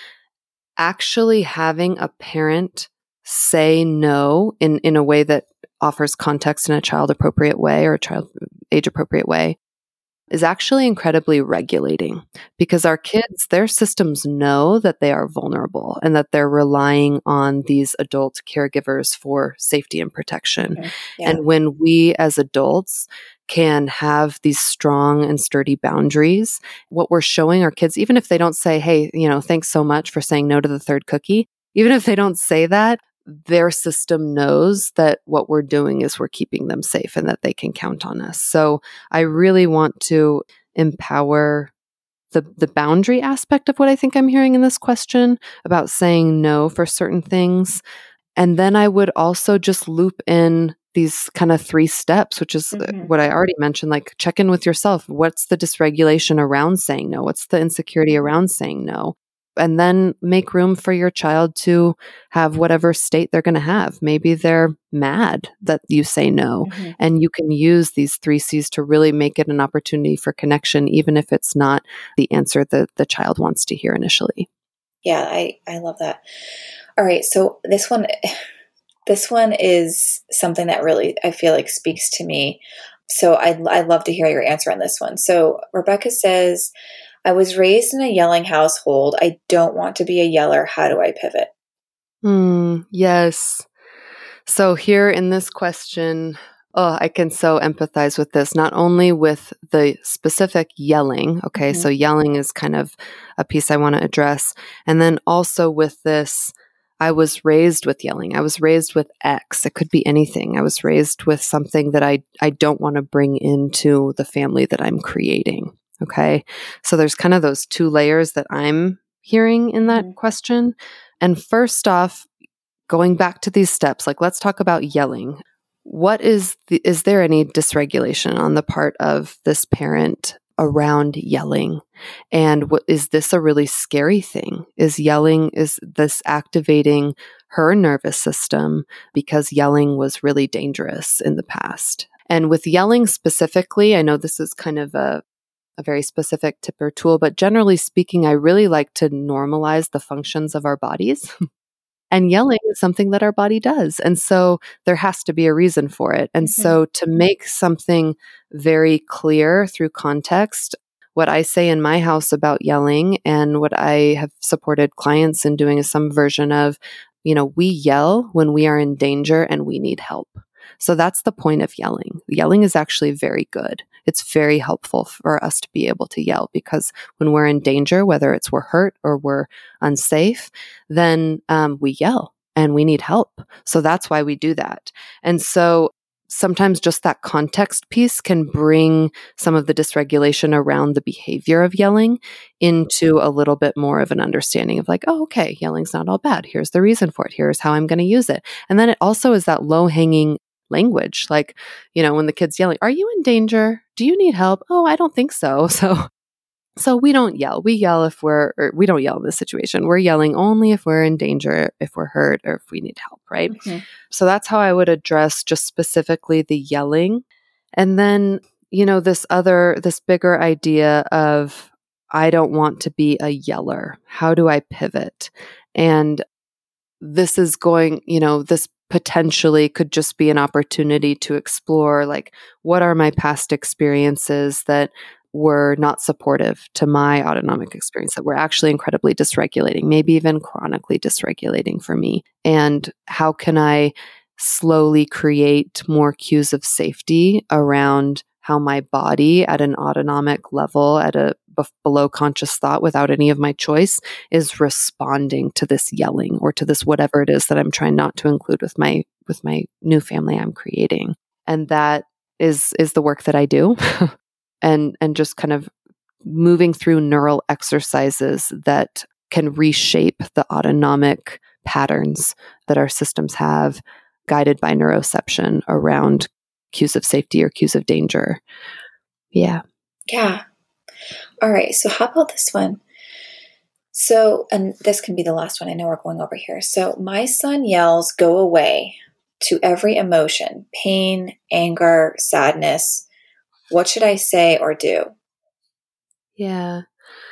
actually having a parent say no in, in a way that offers context in a child appropriate way or a child age appropriate way is actually incredibly regulating, because our kids, their systems know that they are vulnerable and that they're relying on these adult caregivers for safety and protection. Okay. Yeah. And when we as adults can have these strong and sturdy boundaries, what we're showing our kids, even if they don't say, hey, you know, thanks so much for saying no to the third cookie, even if they don't say that, their system knows that what we're doing is we're keeping them safe and that they can count on us. So I really want to empower the the boundary aspect of what I think I'm hearing in this question about saying no for certain things. And then I would also just loop in these kind of three steps, which is mm-hmm. what I already mentioned, like check in with yourself. What's the dysregulation around saying no? What's the insecurity around saying no? And then make room for your child to have whatever state they're going to have. Maybe they're mad that you say no. Mm-hmm. And you can use these three C's to really make it an opportunity for connection, even if it's not the answer that the child wants to hear initially. Yeah, I, I love that. All right. So this one, this one is something that really, I feel like, speaks to me. So I'd, I'd love to hear your answer on this one. So Rebecca says, I was raised in a yelling household. I don't want to be a yeller. How do I pivot? Mm, yes. So here in this question, oh, I can so empathize with this, not only with the specific yelling. Okay. Mm-hmm. So yelling is kind of a piece I want to address. And then also with this, I was raised with yelling. I was raised with X. It could be anything. I was raised with something that I, I don't want to bring into the family that I'm creating. Okay. So there's kind of those two layers that I'm hearing in that mm-hmm. question. And first off, going back to these steps, like let's talk about yelling. What is the, is there any dysregulation on the part of this parent around yelling? And what, is this a really scary thing? Is yelling, is this activating her nervous system because yelling was really dangerous in the past? And with yelling specifically, I know this is kind of a a very specific tip or tool, but generally speaking, I really like to normalize the functions of our bodies. And yelling is something that our body does. And so there has to be a reason for it. And mm-hmm. so to make something very clear through context, what I say in my house about yelling and what I have supported clients in doing is some version of, you know, we yell when we are in danger and we need help. So that's the point of yelling. Yelling is actually very good. it's very helpful for us to be able to yell, because when we're in danger, whether it's we're hurt or we're unsafe, then um, we yell and we need help. So that's why we do that. And so sometimes just that context piece can bring some of the dysregulation around the behavior of yelling into a little bit more of an understanding of like, oh, okay, yelling's not all bad. Here's the reason for it. Here's how I'm going to use it. And then it also is that low-hanging language. Like, you know, when the kid's yelling, are you in danger? Do you need help? Oh, I don't think so. So So we don't yell. We yell if we're, or we don't yell in this situation. We're yelling only if we're in danger, if we're hurt, or if we need help, right? Mm-hmm. So that's how I would address just specifically the yelling. And then, you know, this other, this bigger idea of, I don't want to be a yeller. How do I pivot? And this is going, you know, this potentially could just be an opportunity to explore, like, what are my past experiences that were not supportive to my autonomic experience, that were actually incredibly dysregulating, maybe even chronically dysregulating for me? And how can I slowly create more cues of safety around how my body at an autonomic level, at a b- below conscious thought without any of my choice, is responding to this yelling or to this whatever it is that I'm trying not to include with my with my new family I'm creating? And that is is the work that I do. and and just kind of moving through neural exercises that can reshape the autonomic patterns that our systems have, guided by neuroception around cues of safety or cues of danger. Yeah. Yeah. All right. So how about this one? So, and this can be the last one. I know we're going over here. So my son yells, "Go away," to every emotion: pain, anger, sadness. What should I say or do? Yeah.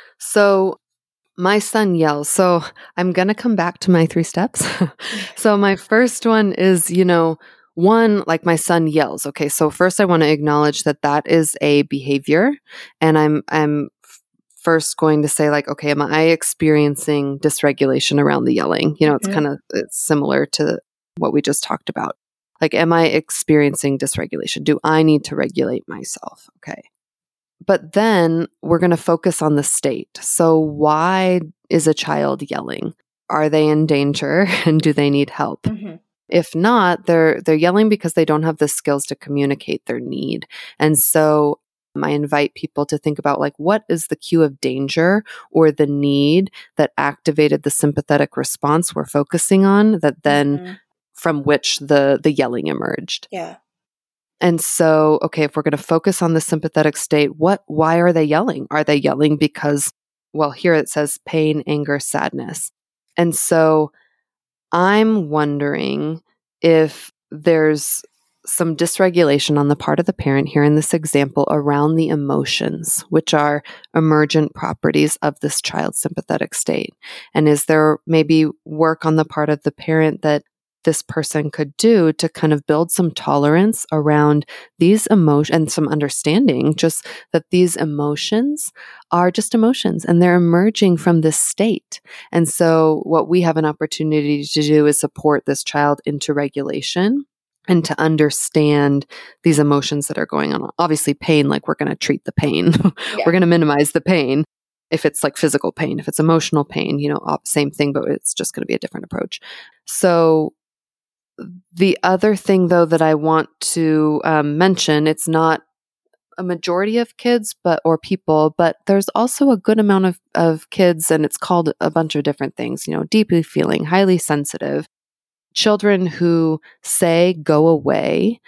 So my son yells. So I'm going to come back to my three steps. So my first one is, you know, one, like, my son yells. Okay. So first I want to acknowledge that that is a behavior. And I'm, I'm first going to say, like, okay, am I experiencing dysregulation around the yelling? You know, it's mm-hmm. kind of it's similar to what we just talked about. Like, am I experiencing dysregulation? Do I need to regulate myself? Okay. But then we're going to focus on the state. So why is a child yelling? Are they in danger and do they need help? Mm-hmm. If not, they're they're yelling because they don't have the skills to communicate their need. And so I invite people to think about, like, what is the cue of danger or the need that activated the sympathetic response we're focusing on, that then mm-hmm. from which the the yelling emerged. Yeah. And so, okay, if we're going to focus on the sympathetic state, what, why are they yelling? Are they yelling because, well, here it says pain, anger, sadness. And so I'm wondering if there's some dysregulation on the part of the parent here in this example around the emotions, which are emergent properties of this child's sympathetic state. And is there maybe work on the part of the parent that this person could do to kind of build some tolerance around these emotions and some understanding just that these emotions are just emotions and they're emerging from this state. And so what we have an opportunity to do is support this child into regulation and to understand these emotions that are going on. Obviously, pain, like, we're going to treat the pain. Yeah. We're going to minimize the pain. If it's like physical pain, if it's emotional pain, you know, same thing, but it's just going to be a different approach. So the other thing, though, that I want to um, mention, it's not a majority of kids, but or people, but there's also a good amount of, of kids, and it's called a bunch of different things, you know, deeply feeling, highly sensitive, children who say, "Go away,"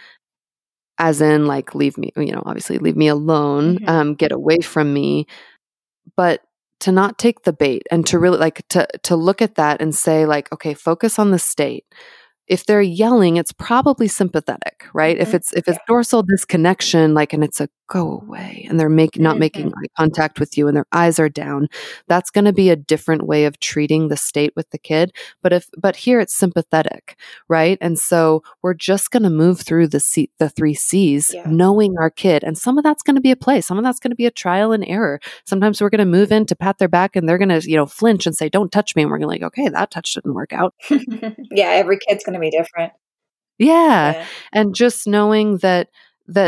as in, like, leave me, you know, obviously leave me alone, mm-hmm. um, get away from me, but to not take the bait and to really, like, to to look at that and say, like, okay, focus on the state. If they're yelling, it's probably sympathetic, right? Mm-hmm. If it's if it's yeah. dorsal disconnection, like, and it's a "go away," and they're make, not mm-hmm. making eye contact with you, and their eyes are down, that's going to be a different way of treating the state with the kid. But if but here it's sympathetic, right? And so we're just going to move through the C, the three C's, yeah. knowing our kid, and some of that's going to be a play, some of that's going to be a trial and error. Sometimes we're going to move in to pat their back, and they're going to, you know, flinch and say, "Don't touch me," and we're going to, like, okay, that touch didn't work out. Yeah, every kid's going to be different. Yeah. yeah. And just knowing that, that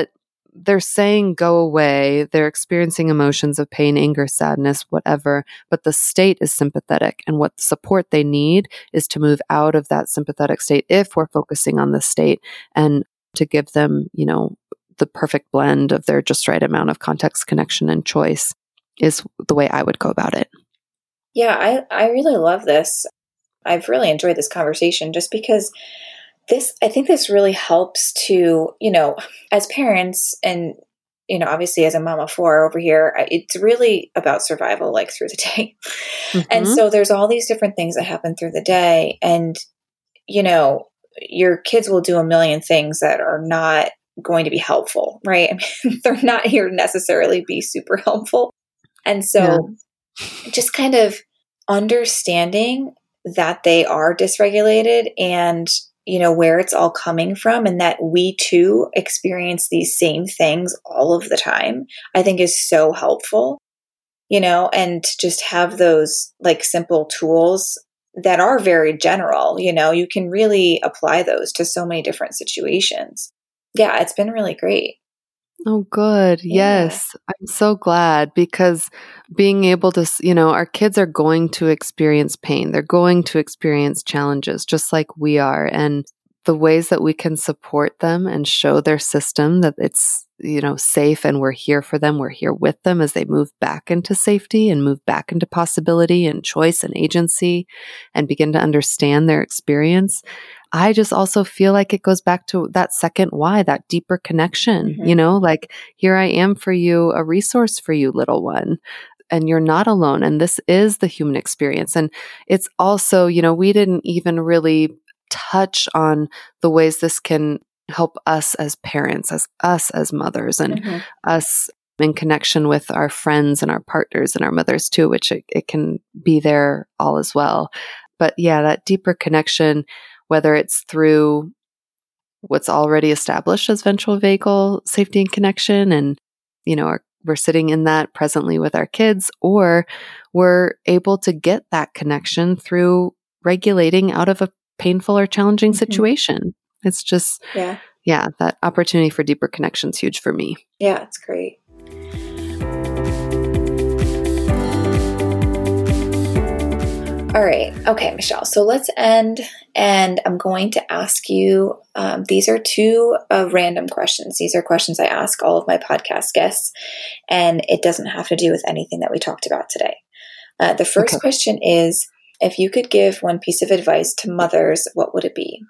they're saying go away, they're experiencing emotions of pain, anger, sadness, whatever, but the state is sympathetic. And what support they need is to move out of that sympathetic state if we're focusing on the state, and to give them, you know, the perfect blend of their just right amount of context, connection, and choice is the way I would go about it. Yeah, I, I really love this. I've really enjoyed this conversation just because this, I think this really helps to, you know, as parents and, you know, obviously as a mom of four over here, it's really about survival, like through the day. Mm-hmm. And so there's all these different things that happen through the day. And, you know, your kids will do a million things that are not going to be helpful, right? I mean, they're not here to necessarily be super helpful. And so yeah. just kind of understanding that they are dysregulated and, you know, where it's all coming from, and that we too experience these same things all of the time, I think is so helpful, you know, and to just have those like simple tools that are very general, you know, you can really apply those to so many different situations. Yeah, it's been really great. Oh, good. Yeah. Yes. I'm so glad, because being able to, you know, our kids are going to experience pain. They're going to experience challenges just like we are. And the ways that we can support them and show their system that it's, you know, safe and we're here for them. We're here with them as they move back into safety and move back into possibility and choice and agency and begin to understand their experience. I just also feel like it goes back to that second why, that deeper connection, mm-hmm. you know, like here I am for you, a resource for you, little one, and you're not alone. And this is the human experience. And it's also, you know, we didn't even really touch on the ways this can help us as parents, as us as mothers, and mm-hmm. us in connection with our friends and our partners and our mothers too, which it, it can be there all as well. But yeah, that deeper connection, whether it's through what's already established as ventral vagal safety and connection, and, you know, our, we're sitting in that presently with our kids, or we're able to get that connection through regulating out of a painful or challenging mm-hmm. situation. It's just, yeah. yeah, that opportunity for deeper connection is huge for me. Yeah, it's great. All right. Okay, Michelle. So let's end. And I'm going to ask you, um, these are two uh, random questions. These are questions I ask all of my podcast guests, and it doesn't have to do with anything that we talked about today. Uh, the first okay. question is, if you could give one piece of advice to mothers, what would it be?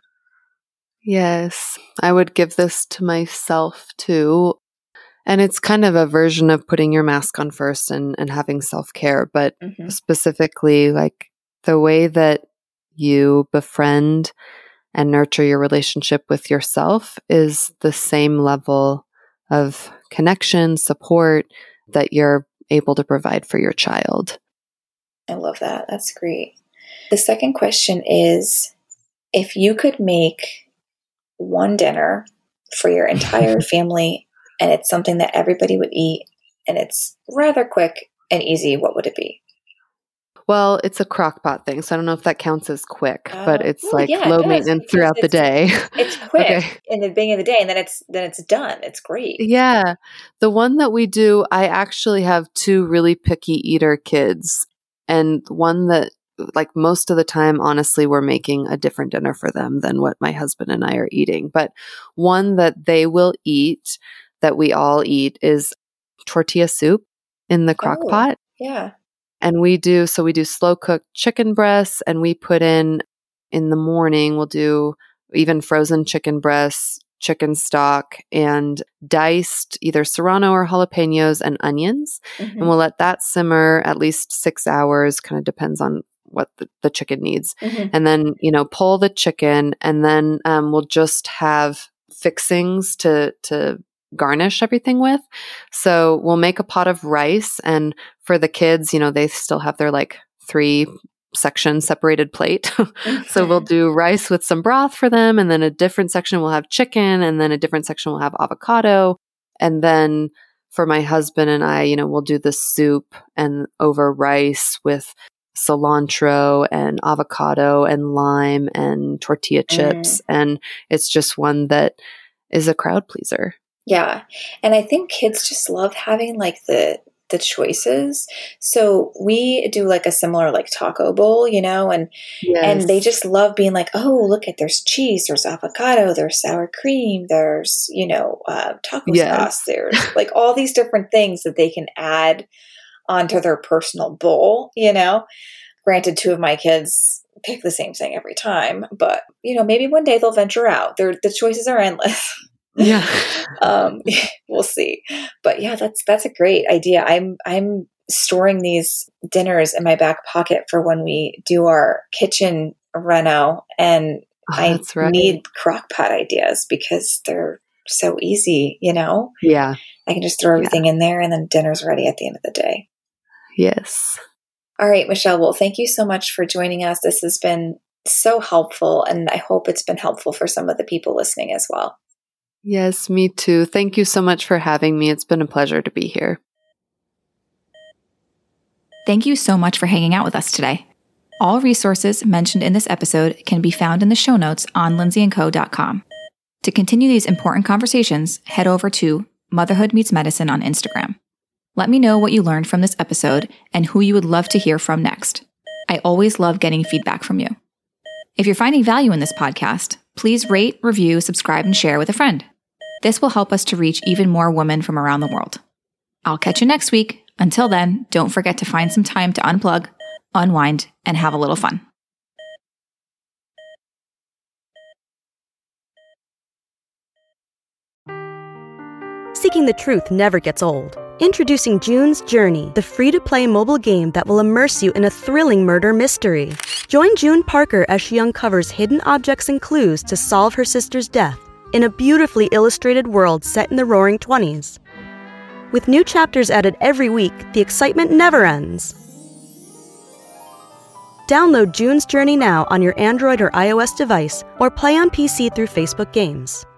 Yes, I would give this to myself too. And it's kind of a version of putting your mask on first and, and having self-care, but mm-hmm. specifically like the way that you befriend and nurture your relationship with yourself is the same level of connection, support that you're able to provide for your child. I love that. That's great. The second question is, if you could make one dinner for your entire family and it's something that everybody would eat and it's rather quick and easy, what would it be? Well, it's a crock pot thing, so I don't know if that counts as quick, uh, but it's well, like yeah, low it maintenance throughout the day. It's quick okay. in the beginning of the day, and then it's then it's done. It's great. Yeah. The one that we do, I actually have two really picky eater kids, and one that, like most of the time, honestly, we're making a different dinner for them than what my husband and I are eating. But one that they will eat, that we all eat, is tortilla soup in the crock oh, pot. Yeah. And we do, so we do slow cooked chicken breasts, and we put in, in the morning, we'll do even frozen chicken breasts, chicken stock, and diced either serrano or jalapenos and onions. Mm-hmm. And we'll let that simmer at least six hours, kind of depends on what the, the chicken needs. Mm-hmm. And then, you know, pull the chicken, and then um, we'll just have fixings to, to garnish everything with. So we'll make a pot of rice, and for the kids, you know, they still have their like three section separated plate. So we'll do rice with some broth for them, and then a different section will have chicken, and then a different section will have avocado. And then for my husband and I, you know, we'll do the soup and over rice with cilantro and avocado and lime and tortilla chips. Mm. And it's just one that is a crowd pleaser. Yeah. And I think kids just love having like the the choices. So we do like a similar like taco bowl, you know, and Yes. and they just love being like, oh, look at there's cheese, there's avocado, there's sour cream, there's, you know, uh, taco Yes. sauce, there's like all these different things that they can add onto their personal bowl, you know. Granted, two of my kids pick the same thing every time, but you know, maybe one day they'll venture out. They're, the choices are endless. Yeah. um, we'll see. But yeah, that's that's a great idea. I'm I'm storing these dinners in my back pocket for when we do our kitchen reno, and Oh, I that's right. need crock pot ideas because they're so easy, you know? Yeah. I can just throw everything in there and then dinner's ready at the end of the day. Yes. All right, Michelle. Well, thank you so much for joining us. This has been so helpful, and I hope it's been helpful for some of the people listening as well. Yes, me too. Thank you so much for having me. It's been a pleasure to be here. Thank you so much for hanging out with us today. All resources mentioned in this episode can be found in the show notes on lindsay and co dot com. To continue these important conversations, head over to Motherhood Meets Medicine on Instagram. Let me know what you learned from this episode and who you would love to hear from next. I always love getting feedback from you. If you're finding value in this podcast, please rate, review, subscribe, and share with a friend. This will help us to reach even more women from around the world. I'll catch you next week. Until then, don't forget to find some time to unplug, unwind, and have a little fun. Seeking the truth never gets old. Introducing June's Journey, the free-to-play mobile game that will immerse you in a thrilling murder mystery. Join June Parker as she uncovers hidden objects and clues to solve her sister's death in a beautifully illustrated world set in the Roaring Twenties. With new chapters added every week, the excitement never ends. Download June's Journey now on your Android or iOS device, or play on P C through Facebook Games.